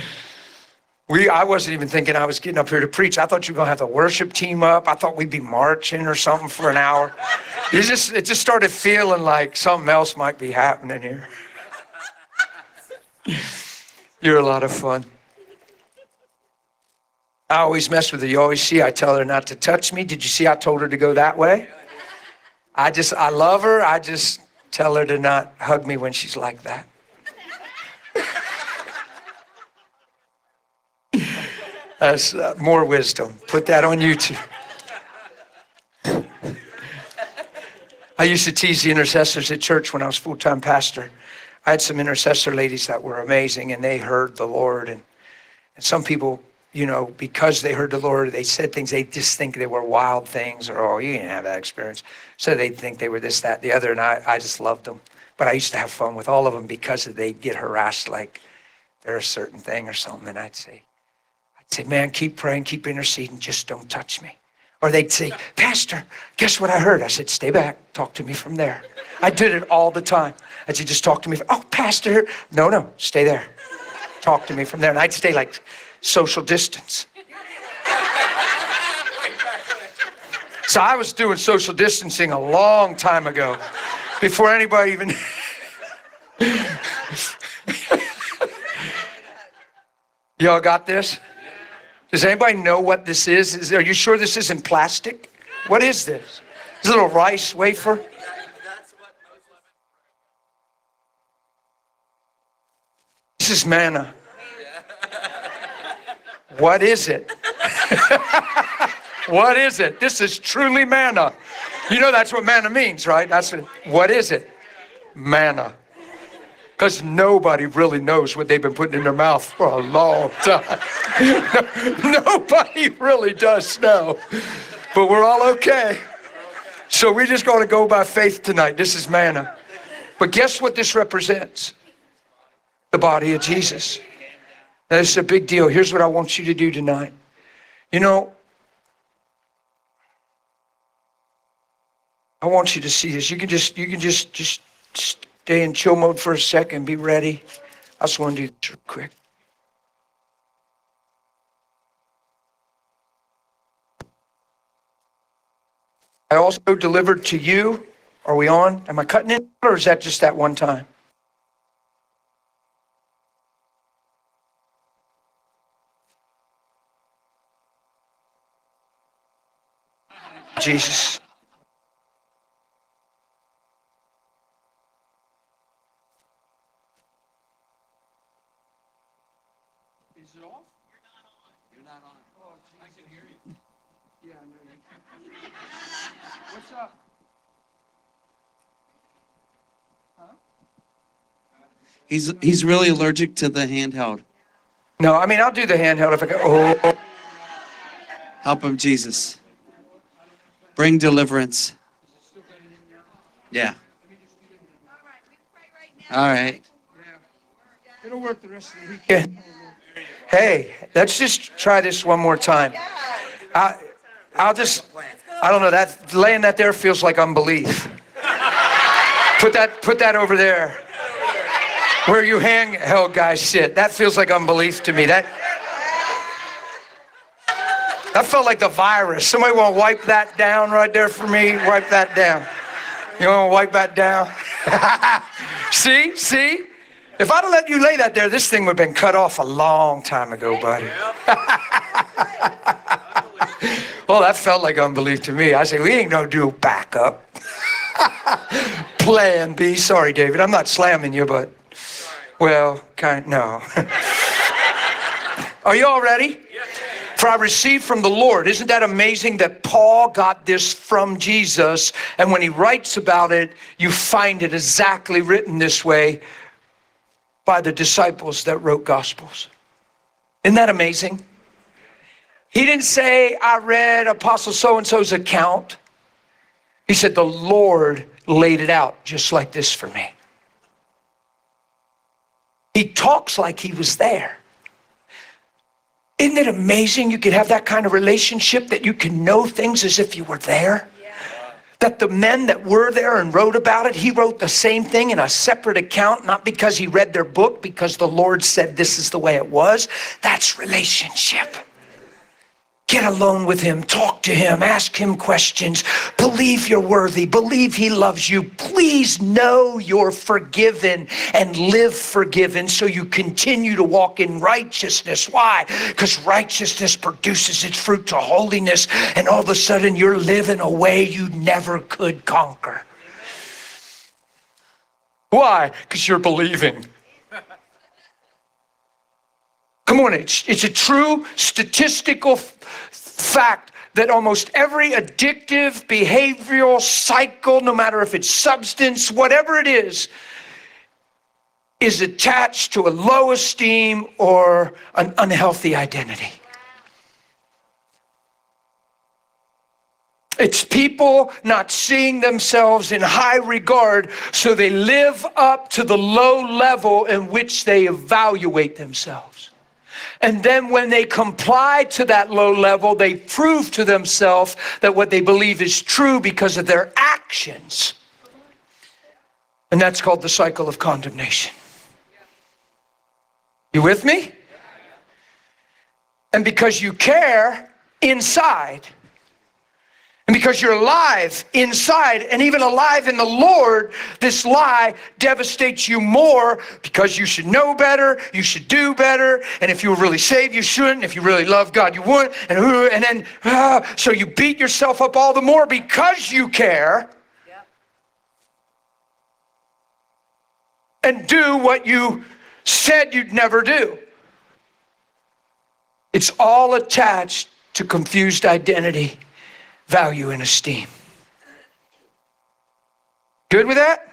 I wasn't even thinking I was getting up here to preach. I thought you were going to have the worship team up. I thought we'd be marching or something for an hour. It just started feeling like something else might be happening here. You're a lot of fun. I always mess with her. You always see I tell her not to touch me. Did you see I told her to go that way? I love her. I just tell her to not hug me when she's like that. That's more wisdom. Put that on YouTube. I used to tease the intercessors at church when I was full-time pastor. I had some intercessor ladies that were amazing, and they heard the Lord. And some people, you know, because they heard the Lord, they said things, they just think they were wild things, or, oh, you didn't have that experience. So they'd think they were this, that, the other, and I just loved them. But I used to have fun with all of them because they'd get harassed like they're a certain thing or something. And I'd say, man, keep praying, keep interceding, just don't touch me. Or they'd say, Pastor, guess what I heard? I said, stay back, talk to me from there. I did it all the time. I'd say, just talk to me. Oh, Pastor, no, stay there. Talk to me from there. And I'd stay like social distance. So I was doing social distancing a long time ago, before anybody even... Y'all got this? Does anybody know what this is? Are you sure this isn't plastic? What is this? This little rice wafer? That's what most of This is manna. What is it? What is it? This is truly manna. You know that's what manna means, right? What is it? Manna. Because nobody really knows what they've been putting in their mouth for a long time. Nobody really does know. But we're all okay. So we're just going to go by faith tonight. This is manna. But guess what this represents? The body of Jesus. Now, this is a big deal. Here's what I want you to do tonight. You know, I want you to see this. You can just stay in chill mode for a second. Be ready. I just want to do this real quick. I also delivered to you. Are we on? Am I cutting it, or is that just that one time? Jesus. Is it off? You're not on. Oh, I can hear you. Yeah, I know you. What's up? He's really allergic to the handheld. No, I mean, I'll do the handheld if I go. Oh. Help him, Jesus. Bring deliverance. Yeah. All right. It'll work the rest of the weekend. Hey, let's just try this one more time. I don't know, that laying that there feels like unbelief. Put that over there. Where you handheld guys sit. That feels like unbelief to me. That felt like the virus. Somebody want to wipe that down right there for me? Wipe that down. You want to wipe that down? See? If I'd have let you lay that there, this thing would have been cut off a long time ago, buddy. Well, that felt like unbelief to me. I say, we ain't gonna do backup. Plan B. Sorry, David, I'm not slamming you, but, well, no. Are you all ready? For I received from the Lord. Isn't that amazing that Paul got this from Jesus? And when he writes about it, you find it exactly written this way by the disciples that wrote Gospels. Isn't that amazing? He didn't say, I read Apostle so-and-so's account. He said, the Lord laid it out just like this for me. He talks like he was there. Isn't it amazing you could have that kind of relationship that you can know things as if you were there? Yeah. That the men that were there and wrote about it, he wrote the same thing in a separate account, not because he read their book, because the Lord said this is the way it was. That's relationship. Get alone with him, talk to him, ask him questions. Believe you're worthy, believe he loves you. Please know you're forgiven and live forgiven so you continue to walk in righteousness. Why? Because righteousness produces its fruit to holiness, and all of a sudden you're living a way you never could conquer. Why? Because you're believing. Come on, it's a true statistical fact that almost every addictive behavioral cycle, no matter if it's substance, whatever it is attached to a low esteem or an unhealthy identity. It's people not seeing themselves in high regard, so they live up to the low level in which they evaluate themselves. And then when they comply to that low level, they prove to themselves that what they believe is true because of their actions. And that's called the cycle of condemnation. You with me? And because you care inside, and because you're alive inside and even alive in the Lord, this lie devastates you more because you should know better, you should do better, and if you were really saved, you shouldn't. If you really love God, you wouldn't. So you beat yourself up all the more because you care and do what you said you'd never do. It's all attached to confused identity, value, and esteem. Good with that?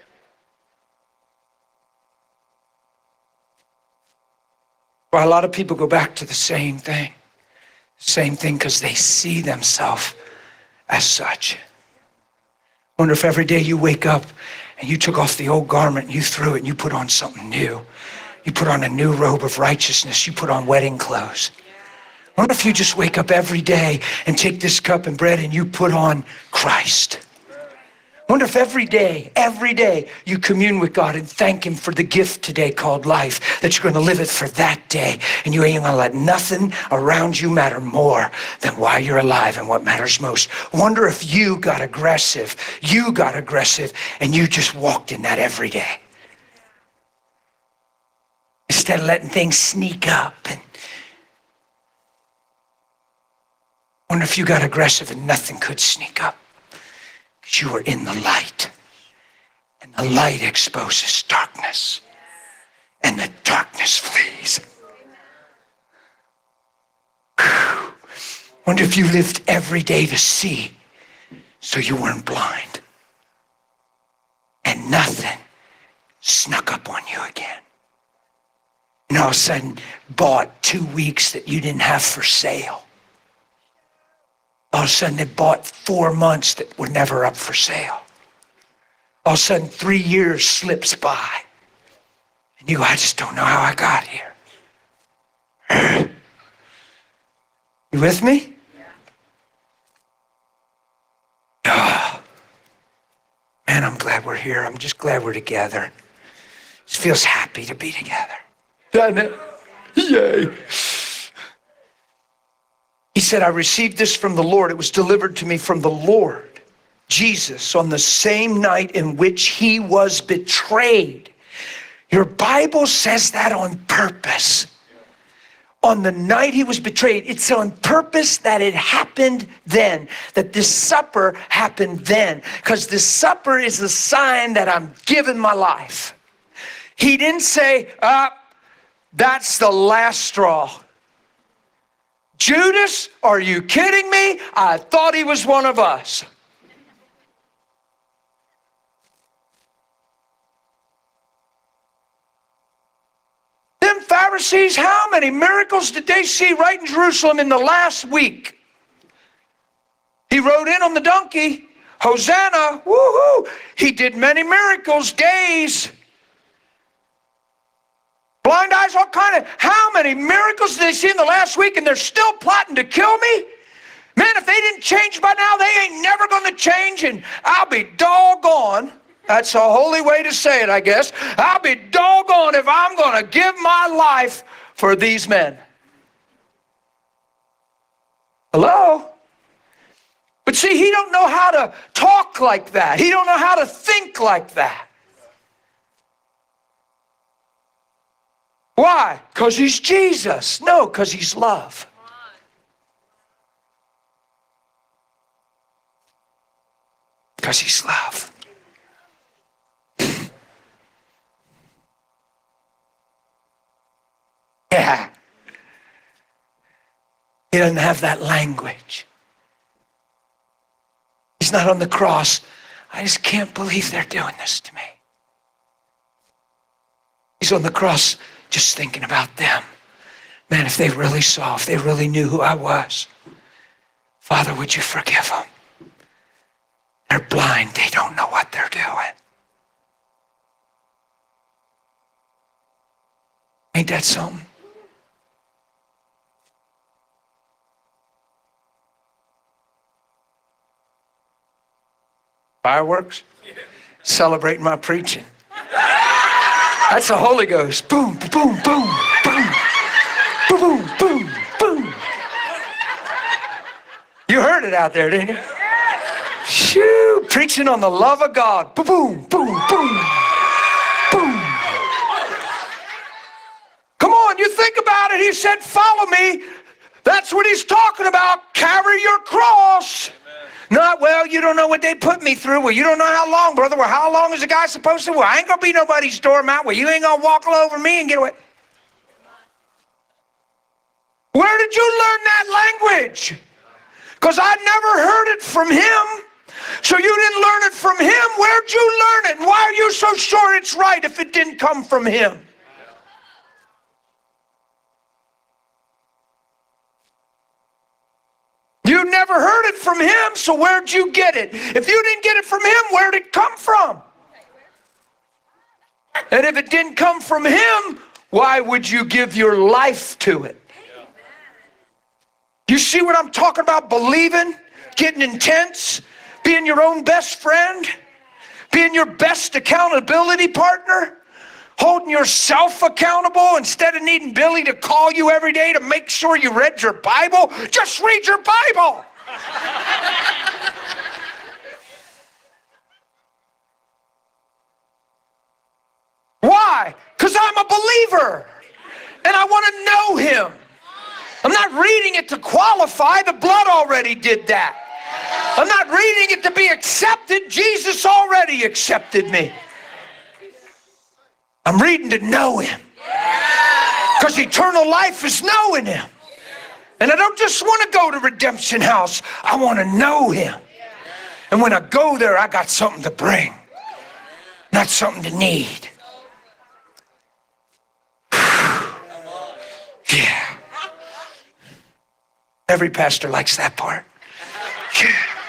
Well, a lot of people go back to the same thing because they see themselves as such. Wonder if every day you wake up and you took off the old garment and you threw it and you put on something new. You put on a new robe of righteousness. You put on wedding clothes. I wonder if you just wake up every day and take this cup and bread and you put on Christ. I wonder if every day you commune with God and thank him for the gift today called life, that you're going to live it for that day, and you ain't going to let nothing around you matter more than why you're alive and what matters most. I wonder if you got aggressive, and you just walked in that every day. Instead of letting things sneak up. And I wonder if you got aggressive and nothing could sneak up. Because you were in the light. And the light exposes darkness. And the darkness flees. Whew. Wonder if you lived every day to see so you weren't blind. And nothing snuck up on you again. And all of a sudden bought 2 weeks that you didn't have for sale. All of a sudden they bought 4 months that were never up for sale. All of a sudden 3 years slips by. And you go, I just don't know how I got here. You with me? Oh, man, I'm glad we're here. I'm just glad we're together. It just feels happy to be together. Doesn't it? Yay. He said, I received this from the Lord. It was delivered to me from the Lord, Jesus, on the same night in which he was betrayed. Your Bible says that on purpose. On the night he was betrayed, it's on purpose that it happened then, that this supper happened then, because this supper is a sign that I'm giving my life. He didn't say, that's the last straw. Judas, are you kidding me? I thought he was one of us. Them Pharisees, how many miracles did they see right in Jerusalem in the last week? He rode in on the donkey. Hosanna, woohoo. He did many miracles, days. Blind eyes, all kind of, how many miracles did they see in the last week and they're still plotting to kill me? Man, if they didn't change by now, they ain't never going to change, and I'll be doggone. That's a holy way to say it, I guess. I'll be doggone if I'm going to give my life for these men. Hello? But see, he don't know how to talk like that. He don't know how to think like that. Why? Because he's Jesus. No, because he's love. Because he's love. Yeah. He doesn't have that language. He's not on the cross. I just can't believe they're doing this to me. He's on the cross just thinking about them. Man, if they really saw, if they really knew who I was, Father, would you forgive them? They're blind. They don't know what they're doing. Ain't that something? Fireworks? Celebrating my preaching. That's the Holy Ghost. Boom, boom, boom, boom. Boom, boom, boom, boom. You heard it out there, didn't you? Shoo, preaching on the love of God. Boom, boom, boom, boom, boom. Come on, you think about it. He said, follow me. That's what he's talking about. Carry your cross. Not, well, you don't know what they put me through. Well, you don't know how long, brother. Well, how long is a guy supposed to? Well, I ain't going to be nobody's doormat. Well, you ain't going to walk all over me and get away. Where did you learn that language? Because I never heard it from him. So you didn't learn it from him. Where'd you learn it? And why are you so sure it's right if it didn't come from him? You never heard it from him, so where'd you get it? If you didn't get it from him, where'd it come from? And if it didn't come from him, why would you give your life to it? You see what I'm talking about? Believing, getting intense, being your own best friend, being your best accountability partner, holding yourself accountable instead of needing Billy to call you every day to make sure you read your Bible. Just read your Bible. Why? Because I'm a believer and I want to know him. I'm not reading it to qualify. The blood already did that. I'm not reading it to be accepted. Jesus already accepted me. I'm reading to know him. Because eternal life is knowing him. And I don't just want to go to Redemption House. I want to know him. And when I go there, I got something to bring. Not something to need. Yeah. Every pastor likes that part. Yeah.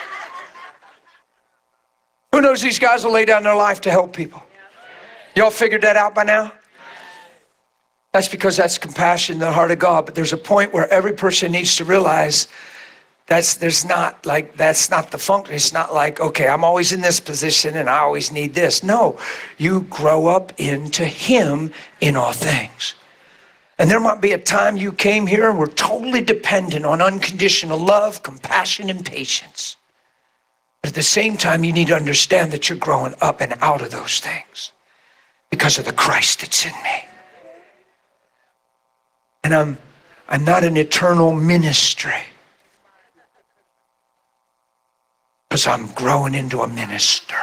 Who knows these guys will lay down their life to help people? Y'all figured that out by now? That's because that's compassion in the heart of God. But there's a point where every person needs to realize that's not the function. It's not like, okay, I'm always in this position and I always need this. No, you grow up into him in all things. And there might be a time you came here and were totally dependent on unconditional love, compassion, and patience. But at the same time, you need to understand that you're growing up and out of those things because of the Christ that's in me. And I'm not an eternal ministry because I'm growing into a minister.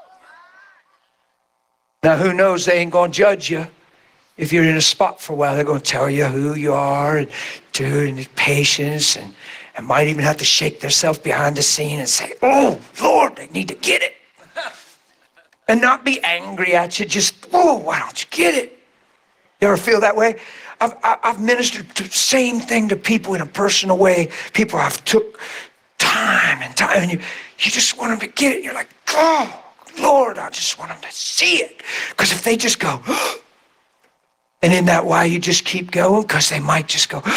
Now, who knows, they ain't going to judge you. If you're in a spot for a while, they're going to tell you who you are and patience and might even have to shake themselves behind the scene and say, oh, Lord, they need to get it. And not be angry at you, just, oh, why don't you get it? You ever feel that way? I've ministered the same thing to people in a personal way. People I've took time, and you just want them to get it. You're like, oh, Lord, I just want them to see it. Because if they just go, and isn't that why you just keep going? Because they might just go,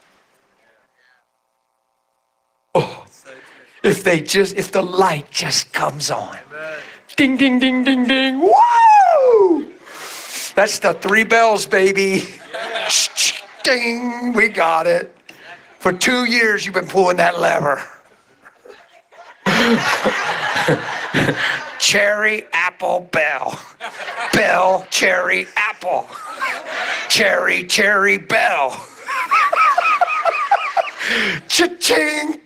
oh, if the light just comes on. Ding, ding, ding, ding, ding. Woo! That's the 3 bells, baby. Ding, we got it. For 2 years, you've been pulling that lever. Cherry, apple, bell. Bell, cherry, apple. Cherry, cherry, bell. Cha-ching!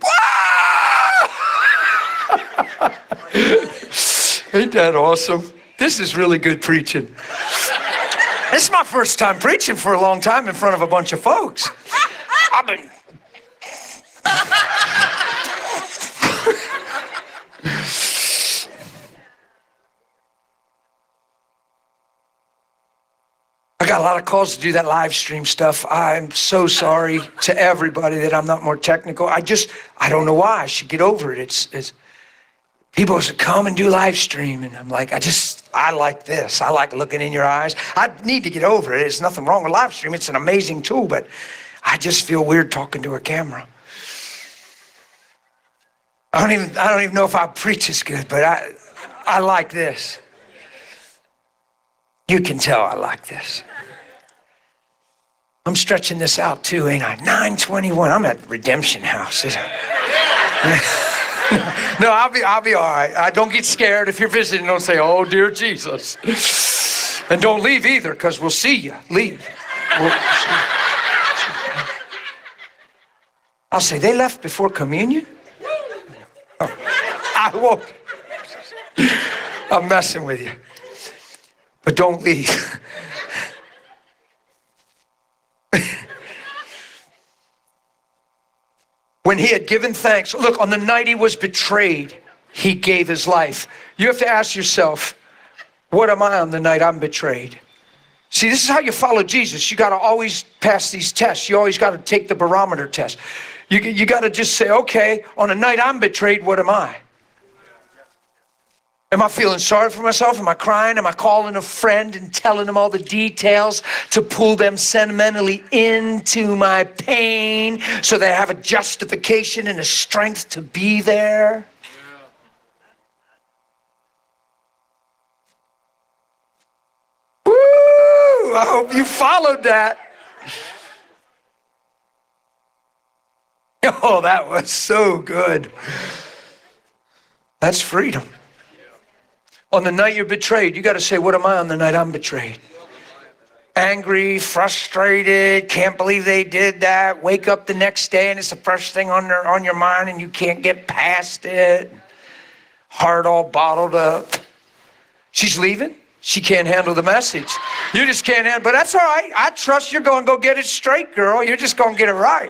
Ain't that awesome? This is really good preaching. This is my first time preaching for a long time in front of a bunch of folks. I've been... I got a lot of calls to do that live stream stuff. I'm so sorry to everybody that I'm not more technical. I don't know why. I should get over it. It's people say, come and do live stream. And I'm like, I like this. I like looking in your eyes. I need to get over it. There's nothing wrong with live stream. It's an amazing tool, but I just feel weird talking to a camera. I don't even know if I preach as good, but I like this. You can tell I like this. I'm stretching this out too, ain't I? 9:21. I'm at Redemption House. No, I'll be all right. Don't get scared. If you're visiting, don't say, "Oh, dear Jesus," and don't leave either, because we'll see you leave. I'll say, they left before communion. Oh, I won't. I'm messing with you, but don't leave. When he had given thanks, look, on the night he was betrayed, he gave his life. You have to ask yourself, what am I on the night I'm betrayed? See, this is how you follow Jesus. You got to always pass these tests. You always got to take the barometer test. You got to just say, okay, on the night I'm betrayed, what am I? Am I feeling sorry for myself? Am I crying? Am I calling a friend and telling them all the details to pull them sentimentally into my pain so they have a justification and a strength to be there? Woo! I hope you followed that. Oh, that was so good. That's freedom. On the night you're betrayed, you got to say, what am I on the night I'm betrayed? Angry, frustrated, can't believe they did that. Wake up the next day and it's the first thing on your mind and you can't get past it. Heart all bottled up. She's leaving. She can't handle the message. You just can't handle, but that's all right. I trust you're going to go get it straight, girl. You're just going to get it right.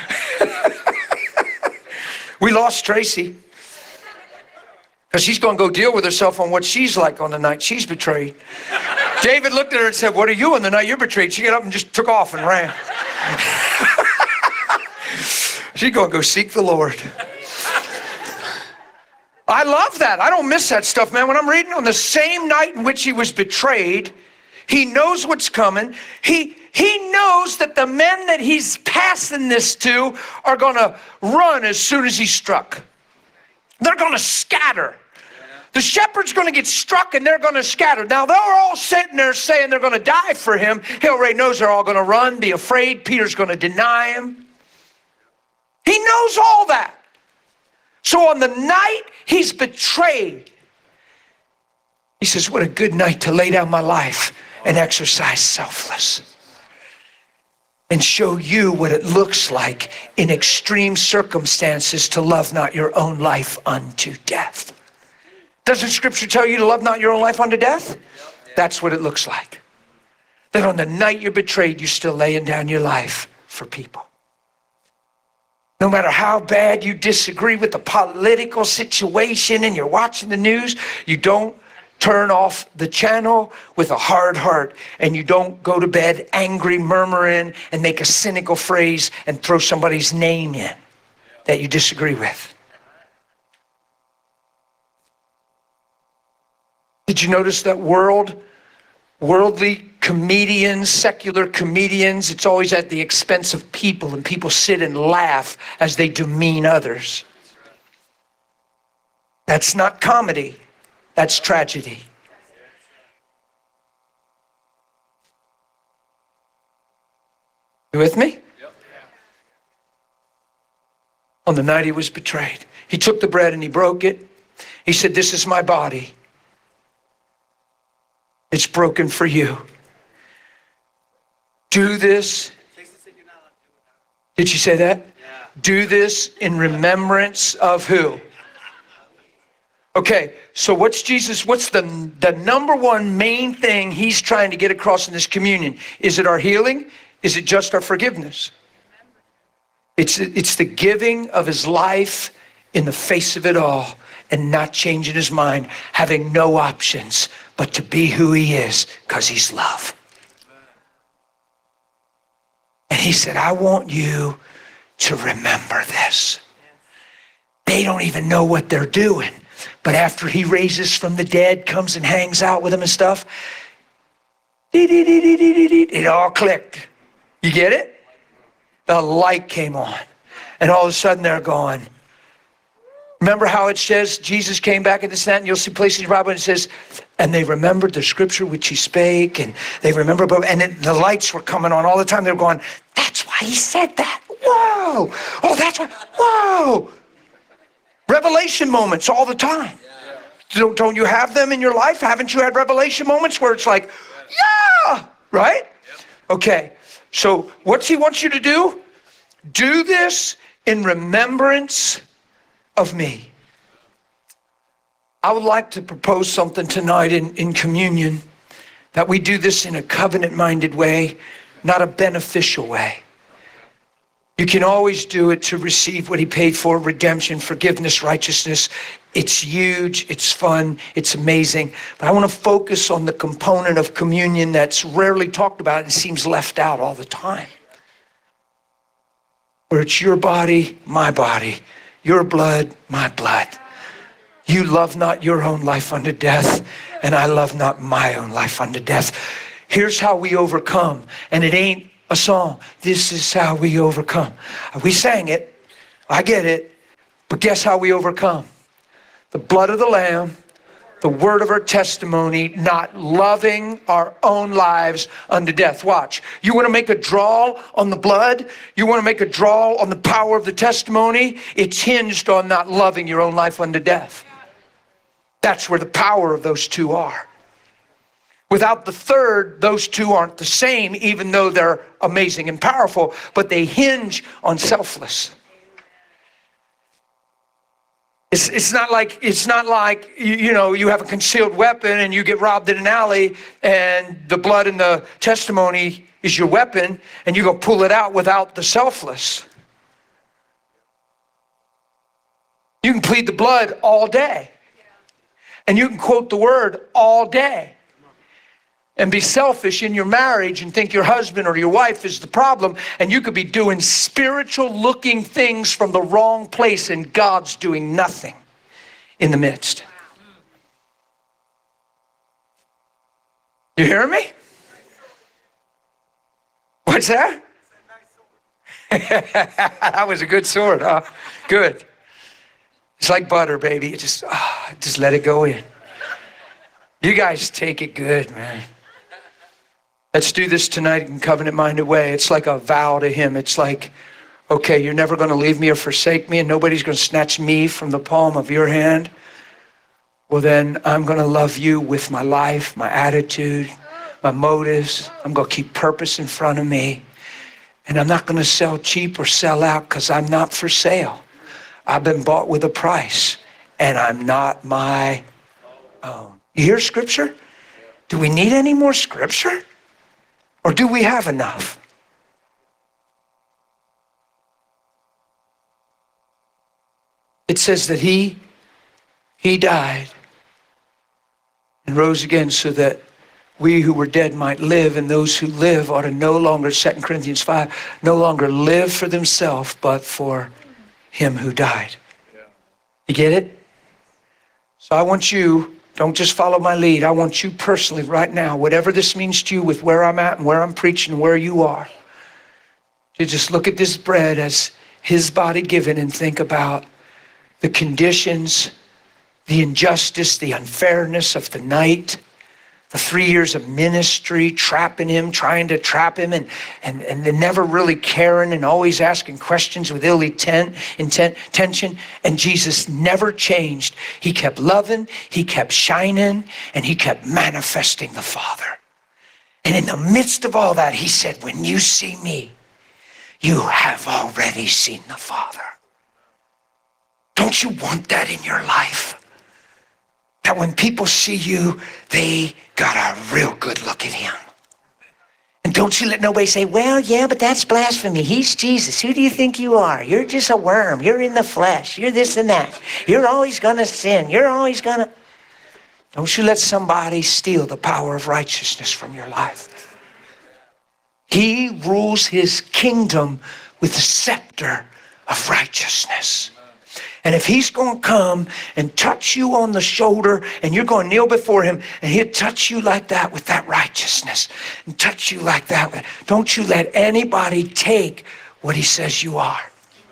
We lost Tracy. Because she's going to go deal with herself on what she's like on the night she's betrayed. David looked at her and said, what are you on the night you're betrayed? She got up and just took off and ran. She's going to go seek the Lord. I love that. I don't miss that stuff, man. When I'm reading on the same night in which he was betrayed, he knows what's coming. He knows that the men that he's passing this to are going to run as soon as he's struck. They're going to scatter. The shepherd's going to get struck and they're going to scatter. Now, they're all sitting there saying they're going to die for him. He already knows they're all going to run, be afraid. Peter's going to deny him. He knows all that. So on the night he's betrayed, he says, what a good night to lay down my life and exercise selfless. And show you what it looks like in extreme circumstances to love not your own life unto death. Doesn't Scripture tell you to love not your own life unto death? That's what it looks like. That on the night you're betrayed, you're still laying down your life for people. No matter how bad you disagree with the political situation and you're watching the news, you don't turn off the channel with a hard heart, and you don't go to bed angry, murmuring, and make a cynical phrase and throw somebody's name in that you disagree with. Did you notice that worldly comedians, secular comedians, it's always at the expense of people, and people sit and laugh as they demean others. That's not comedy. That's tragedy. You with me? on the night he was betrayed. He took the bread and he broke it. He said, this is my body. It's broken for you. Do this. Did you say that? Yeah. Do this in remembrance of who? Okay, so what's the number one main thing he's trying to get across in this communion? Is it our healing? Is it just our forgiveness? It's the giving of his life in the face of it all and not changing his mind, having no options but to be who he is because he's love. And he said, I want you to remember this. They don't even know what they're doing. But after he raises from the dead, comes and hangs out with them and stuff, it all clicked. You get it? The light came on. And all of a sudden they're going. Remember how it says Jesus came back in this and you'll see places in the Bible and it says, and they remembered the scripture which he spake, and they remember, and the lights were coming on all the time. They were going, that's why he said that. Whoa. Oh, that's why. Whoa. Revelation moments all the time. Don't you have them in your life? Haven't you had revelation moments where it's like, yeah, right? Okay, so what's he want you to do? Do this in remembrance of me. I would like to propose something tonight in communion, that we do this in a covenant-minded way, not a beneficial way. You can always do it to receive what he paid for, redemption, forgiveness, righteousness. It's huge, it's fun, it's amazing. But I want to focus on the component of communion that's rarely talked about and seems left out all the time. Where it's your body, my body, your blood, my blood. You love not your own life unto death, and I love not my own life unto death. Here's how we overcome, and it ain't a song. This is how we overcome. We sang it. I get it. But guess how we overcome? The blood of the Lamb, the word of our testimony, not loving our own lives unto death. Watch. You want to make a draw on the blood? You want to make a draw on the power of the testimony? It's hinged on not loving your own life unto death. That's where the power of those two are. Without the third, those two aren't the same, even though they're amazing and powerful, but they hinge on selfless. It's not like you have a concealed weapon and you get robbed in an alley and the blood and the testimony is your weapon and you go pull it out without the selfless. You can plead the blood all day and you can quote the word all day and be selfish in your marriage and think your husband or your wife is the problem, and you could be doing spiritual looking things from the wrong place and God's doing nothing in the midst. You hear me? What's that? That was a good sword, huh? Good. It's like butter, baby. You just let it go in. You guys take it good, man. Let's do this tonight in covenant-minded way. It's like a vow to him. It's like, okay, you're never going to leave me or forsake me, and nobody's going to snatch me from the palm of your hand. Well, then I'm going to love you with my life, my attitude, my motives. I'm going to keep purpose in front of me. And I'm not going to sell cheap or sell out because I'm not for sale. I've been bought with a price, and I'm not my own. You hear scripture? Do we need any more scripture? Or do we have enough? It says that he died and rose again so that we who were dead might live, and those who live ought to no longer, 2 Corinthians 5, no longer live for themselves, but for him who died. You get it? So I want you, don't just follow my lead. I want you personally right now, whatever this means to you with where I'm at and where I'm preaching, where you are, to just look at this bread as his body given and think about the conditions, the injustice, the unfairness of the night, The 3 years of ministry, trapping him, trying to trap him, and then never really caring and always asking questions with ill intention. And Jesus never changed. He kept loving, he kept shining, and he kept manifesting the Father. And in the midst of all that, he said, when you see me, you have already seen the Father. Don't you want that in your life? That when people see you, they got a real good look at him. And don't you let nobody say, well, yeah, but that's blasphemy. He's Jesus. Who do you think you are? You're just a worm. You're in the flesh. You're this and that. You're always going to sin. You're always going to... Don't you let somebody steal the power of righteousness from your life. He rules his kingdom with the scepter of righteousness. And if he's going to come and touch you on the shoulder and you're going to kneel before him and he'll touch you like that with that righteousness and touch you like that. Don't you let anybody take what he says you are.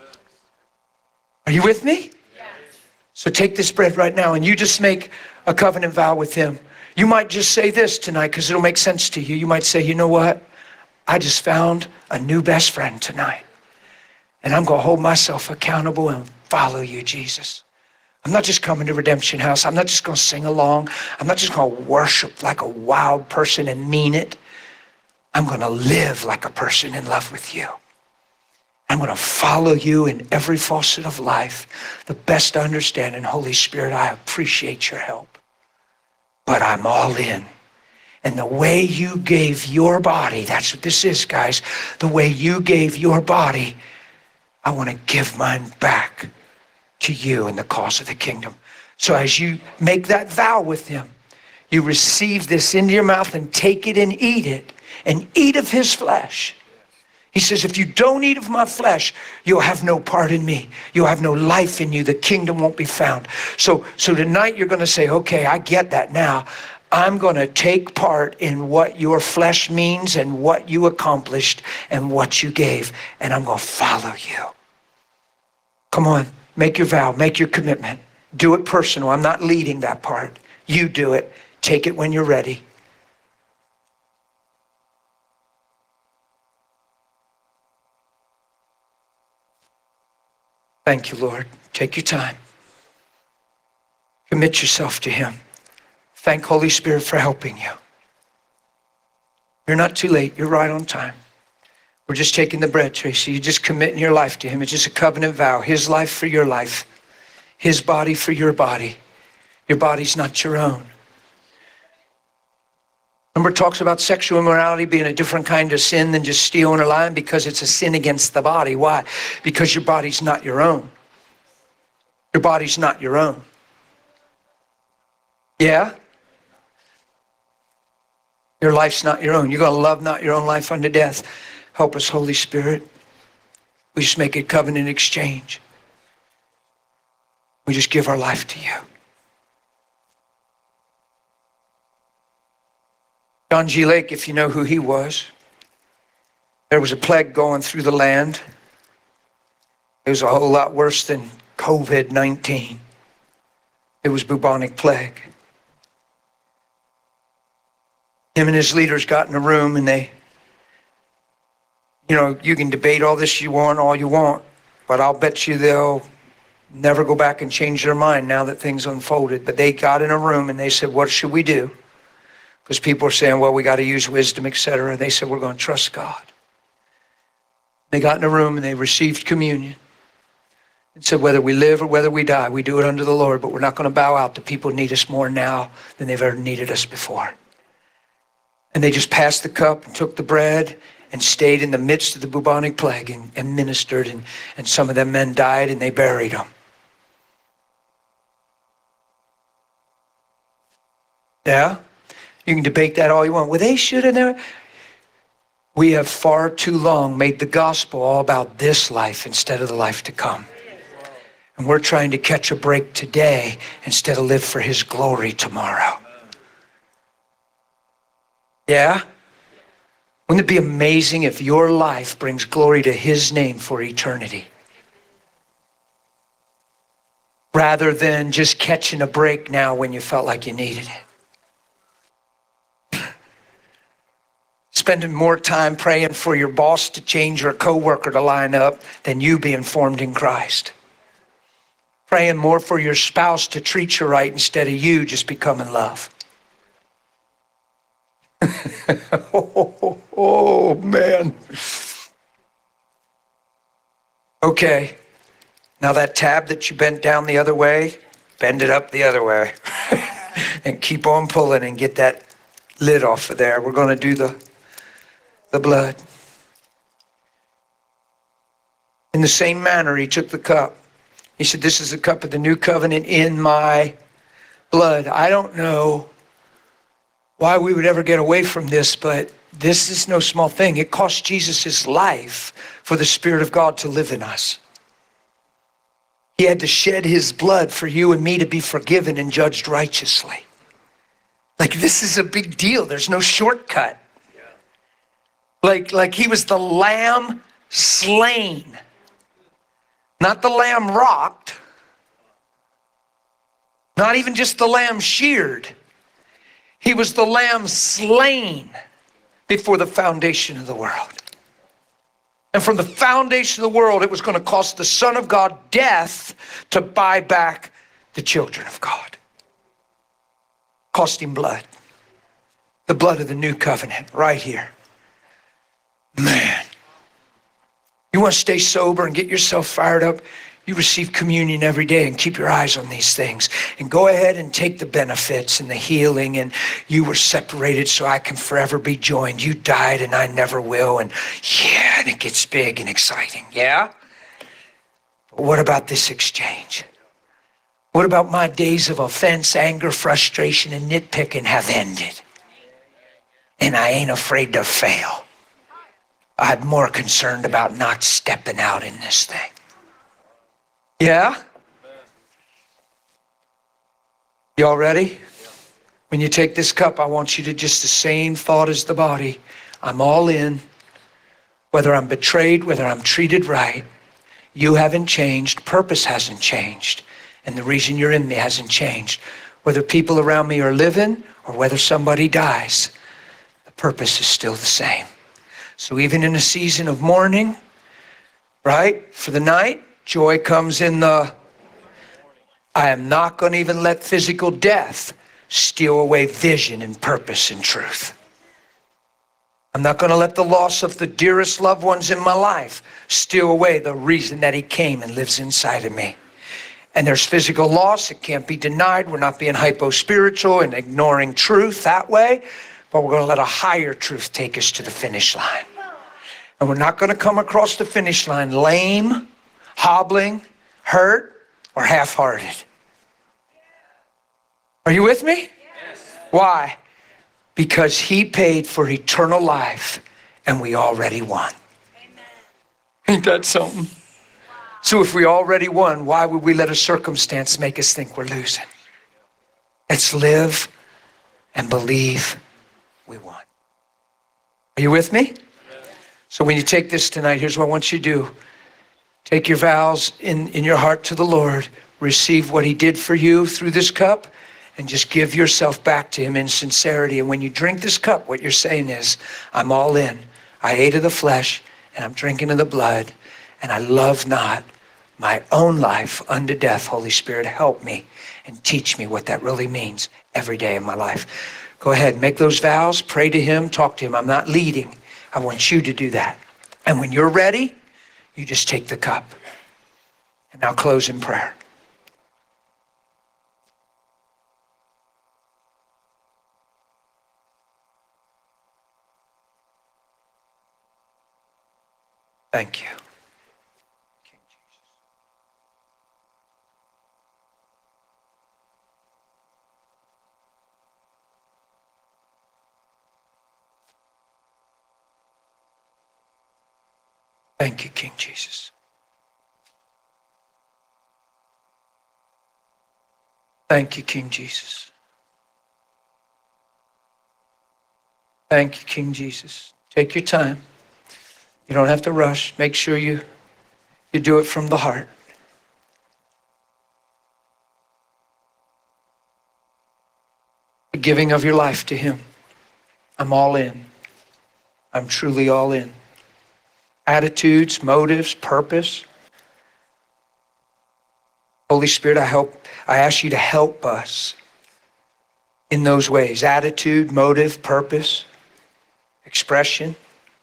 Are you with me? So take this bread right now and you just make a covenant vow with him. You might just say this tonight because it'll make sense to you. You might say, you know what? I just found a new best friend tonight. And I'm going to hold myself accountable and follow you, Jesus. I'm not just coming to Redemption House. I'm not just going to sing along. I'm not just going to worship like a wild person and mean it. I'm going to live like a person in love with you. I'm going to follow you in every facet of life. The best understanding, Holy Spirit, I appreciate your help. But I'm all in. And the way you gave your body, that's what this is, guys. The way you gave your body, I want to give mine back to you in the cause of the kingdom. So as you make that vow with him, you receive this into your mouth and take it and eat of his flesh. He says, if you don't eat of my flesh, you'll have no part in me. You'll have no life in you. The kingdom won't be found. So tonight you're going to say, okay, I get that now. I'm going to take part in what your flesh means and what you accomplished and what you gave. And I'm going to follow you. Come on, make your vow, make your commitment. Do it personal. I'm not leading that part. You do it. Take it when you're ready. Thank you, Lord. Take your time. Commit yourself to him. Thank Holy Spirit for helping you. You're not too late. You're right on time. We're just taking the bread, Tracy. You're just committing your life to him. It's just a covenant vow. His life for your life. His body for your body. Your body's not your own. Remember, it talks about sexual immorality being a different kind of sin than just stealing or lying because it's a sin against the body. Why? Because your body's not your own. Your body's not your own. Yeah? Your life's not your own. You're going to love not your own life unto death. Help us, Holy Spirit. We just make a covenant exchange. We just give our life to you. John G. Lake, if you know who he was, there was a plague going through the land. It was a whole lot worse than COVID-19. It was bubonic plague. Him and his leaders got in a room and they, you can debate all this all you want, but I'll bet you they'll never go back and change their mind now that things unfolded. But they got in a room and they said, what should we do? Because people are saying, well, we got to use wisdom, etc. They said, we're going to trust God. They got in a room and they received communion. And said, whether we live or whether we die, we do it unto the Lord, but we're not going to bow out. The people need us more now than they've ever needed us before. And they just passed the cup and took the bread and stayed in the midst of the bubonic plague and ministered. And some of them men died and they buried them. Yeah? You can debate that all you want. Well, they should have never. We have far too long made the gospel all about this life instead of the life to come. And we're trying to catch a break today instead of live for his glory tomorrow. Yeah? Wouldn't it be amazing if your life brings glory to his name for eternity? Rather than just catching a break now when you felt like you needed it. spending more time praying for your boss to change or a coworker to line up than you being formed in Christ. Praying more for your spouse to treat you right instead of you just becoming love. Oh, man. Okay. Now that tab that you bent down the other way, bend it up the other way. And keep on pulling and get that lid off of there. We're going to do the blood. In the same manner, he took the cup. He said, this is the cup of the new covenant in my blood. I don't know why we would ever get away from this, but this is no small thing. It cost Jesus his life for the Spirit of God to live in us. He had to shed his blood for you and me to be forgiven and judged righteously. Like, this is a big deal. There's no shortcut. Like he was the lamb slain, not the lamb rocked, not even just the lamb sheared. He was the lamb slain before the foundation of the world. And from the foundation of the world, it was going to cost the Son of God death to buy back the children of God. Cost him blood. The blood of the new covenant right here. Man, you want to stay sober and get yourself fired up? You receive communion every day and keep your eyes on these things. And go ahead and take the benefits and the healing. And you were separated so I can forever be joined. You died and I never will. And yeah, and it gets big and exciting. Yeah? But what about this exchange? What about my days of offense, anger, frustration, and nitpicking have ended? And I ain't afraid to fail. I'm more concerned about not stepping out in this thing. Yeah? Y'all ready? When you take this cup, I want you to just the same thought as the body. I'm all in. Whether I'm betrayed, whether I'm treated right, you haven't changed, purpose hasn't changed, and the reason you're in me hasn't changed. Whether people around me are living or whether somebody dies, the purpose is still the same. So even in a season of mourning, right, for the night, joy comes in the, I am not going to even let physical death steal away vision and purpose and truth. I'm not going to let the loss of the dearest loved ones in my life steal away the reason that he came and lives inside of me. And there's physical loss. It can't be denied. We're not being hypo-spiritual and ignoring truth that way, but we're going to let a higher truth take us to the finish line. And we're not going to come across the finish line lame, hobbling, hurt, or half-hearted. Are you with me? Yes. Why? Because he paid for eternal life and we already won. Amen. Ain't that something? Wow. So if we already won, why would we let a circumstance make us think we're losing? Let's live and believe we won. Are you with me? Yes. So when you take this tonight, here's what I want you to do. Take your vows in your heart to the Lord. Receive what he did for you through this cup and just give yourself back to him in sincerity. And when you drink this cup, what you're saying is, I'm all in. I ate of the flesh and I'm drinking of the blood and I love not my own life unto death. Holy Spirit, help me and teach me what that really means every day of my life. Go ahead, make those vows, pray to him, talk to him. I'm not leading. I want you to do that. And when you're ready, you just take the cup. And now close in prayer. Thank you. Thank you, King Jesus. Thank you, King Jesus. Thank you, King Jesus. Take your time. You don't have to rush. Make sure you do it from the heart. The giving of your life to him. I'm all in. I'm truly all in. Attitudes, motives, purpose. Holy Spirit, I ask you to help us in those ways. Attitude, motive, purpose, expression.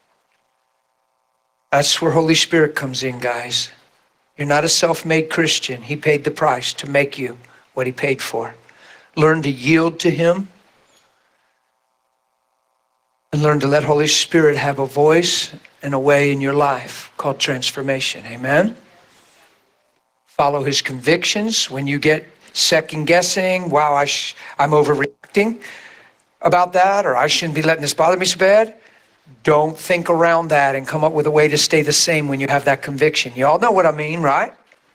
That's where Holy Spirit comes in, guys. You're not a self-made Christian. He paid the price to make you what he paid for. Learn to yield to him and learn to let Holy Spirit have a voice and a way in your life called transformation. Amen? Follow his convictions. When you get second guessing, wow, I'm overreacting about that, or I shouldn't be letting this bother me so bad. Don't think around that and come up with a way to stay the same when you have that conviction. You all know what I mean, right?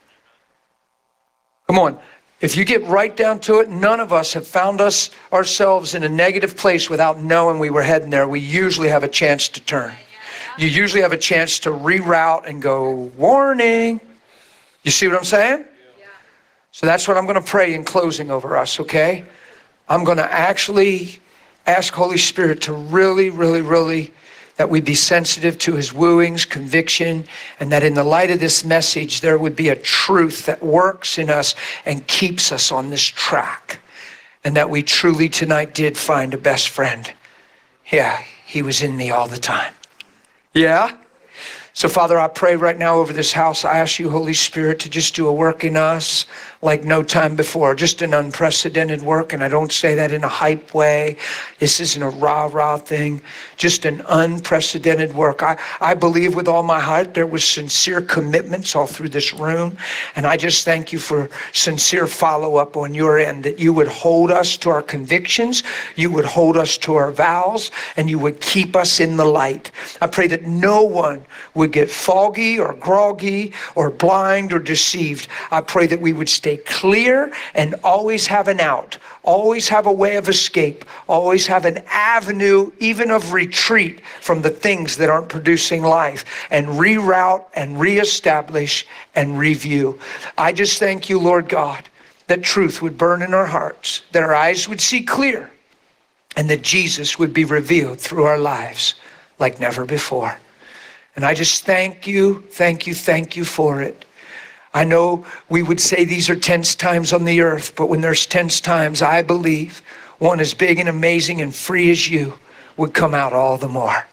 Come on. If you get right down to it, none of us have found ourselves in a negative place without knowing we were heading there. We usually have a chance to turn. You usually have a chance to reroute and go, warning. You see what I'm saying? So that's what I'm going to pray in closing over us, okay? I'm going to actually ask Holy Spirit to really, that we be sensitive to his wooings, conviction, and that in the light of this message, there would be a truth that works in us and keeps us on this track. And that we truly tonight did find a best friend. Yeah, he was in me all the time. Yeah? So Father, I pray right now over this house, I ask you, Holy Spirit, to just do a work in us like no time before, just an unprecedented work. And I don't say that in a hype way. This isn't a rah-rah thing, just an unprecedented work. I believe with all my heart there was sincere commitments all through this room. And I just thank you for sincere follow-up on your end, that you would hold us to our convictions, you would hold us to our vows, and you would keep us in the light. I pray that no one would get foggy or groggy or blind or deceived. I pray that we would stay clear and always have an out, always have a way of escape, always have an avenue, even of retreat from the things that aren't producing life, and reroute and reestablish and review. I just thank you, Lord God, that truth would burn in our hearts, that our eyes would see clear, and that Jesus would be revealed through our lives like never before. And I just thank you for it. I know we would say these are tense times on the earth, but when there's tense times, I believe one as big and amazing and free as you would come out all the more.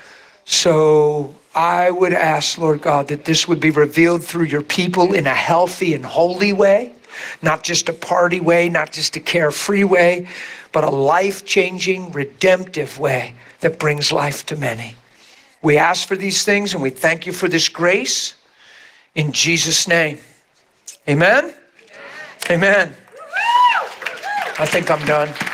So I would ask, Lord God, that this would be revealed through your people in a healthy and holy way, not just a party way, not just a carefree way, but a life-changing, redemptive way that brings life to many. We ask for these things and we thank you for this grace. In Jesus' name. Amen? Amen. I think I'm done.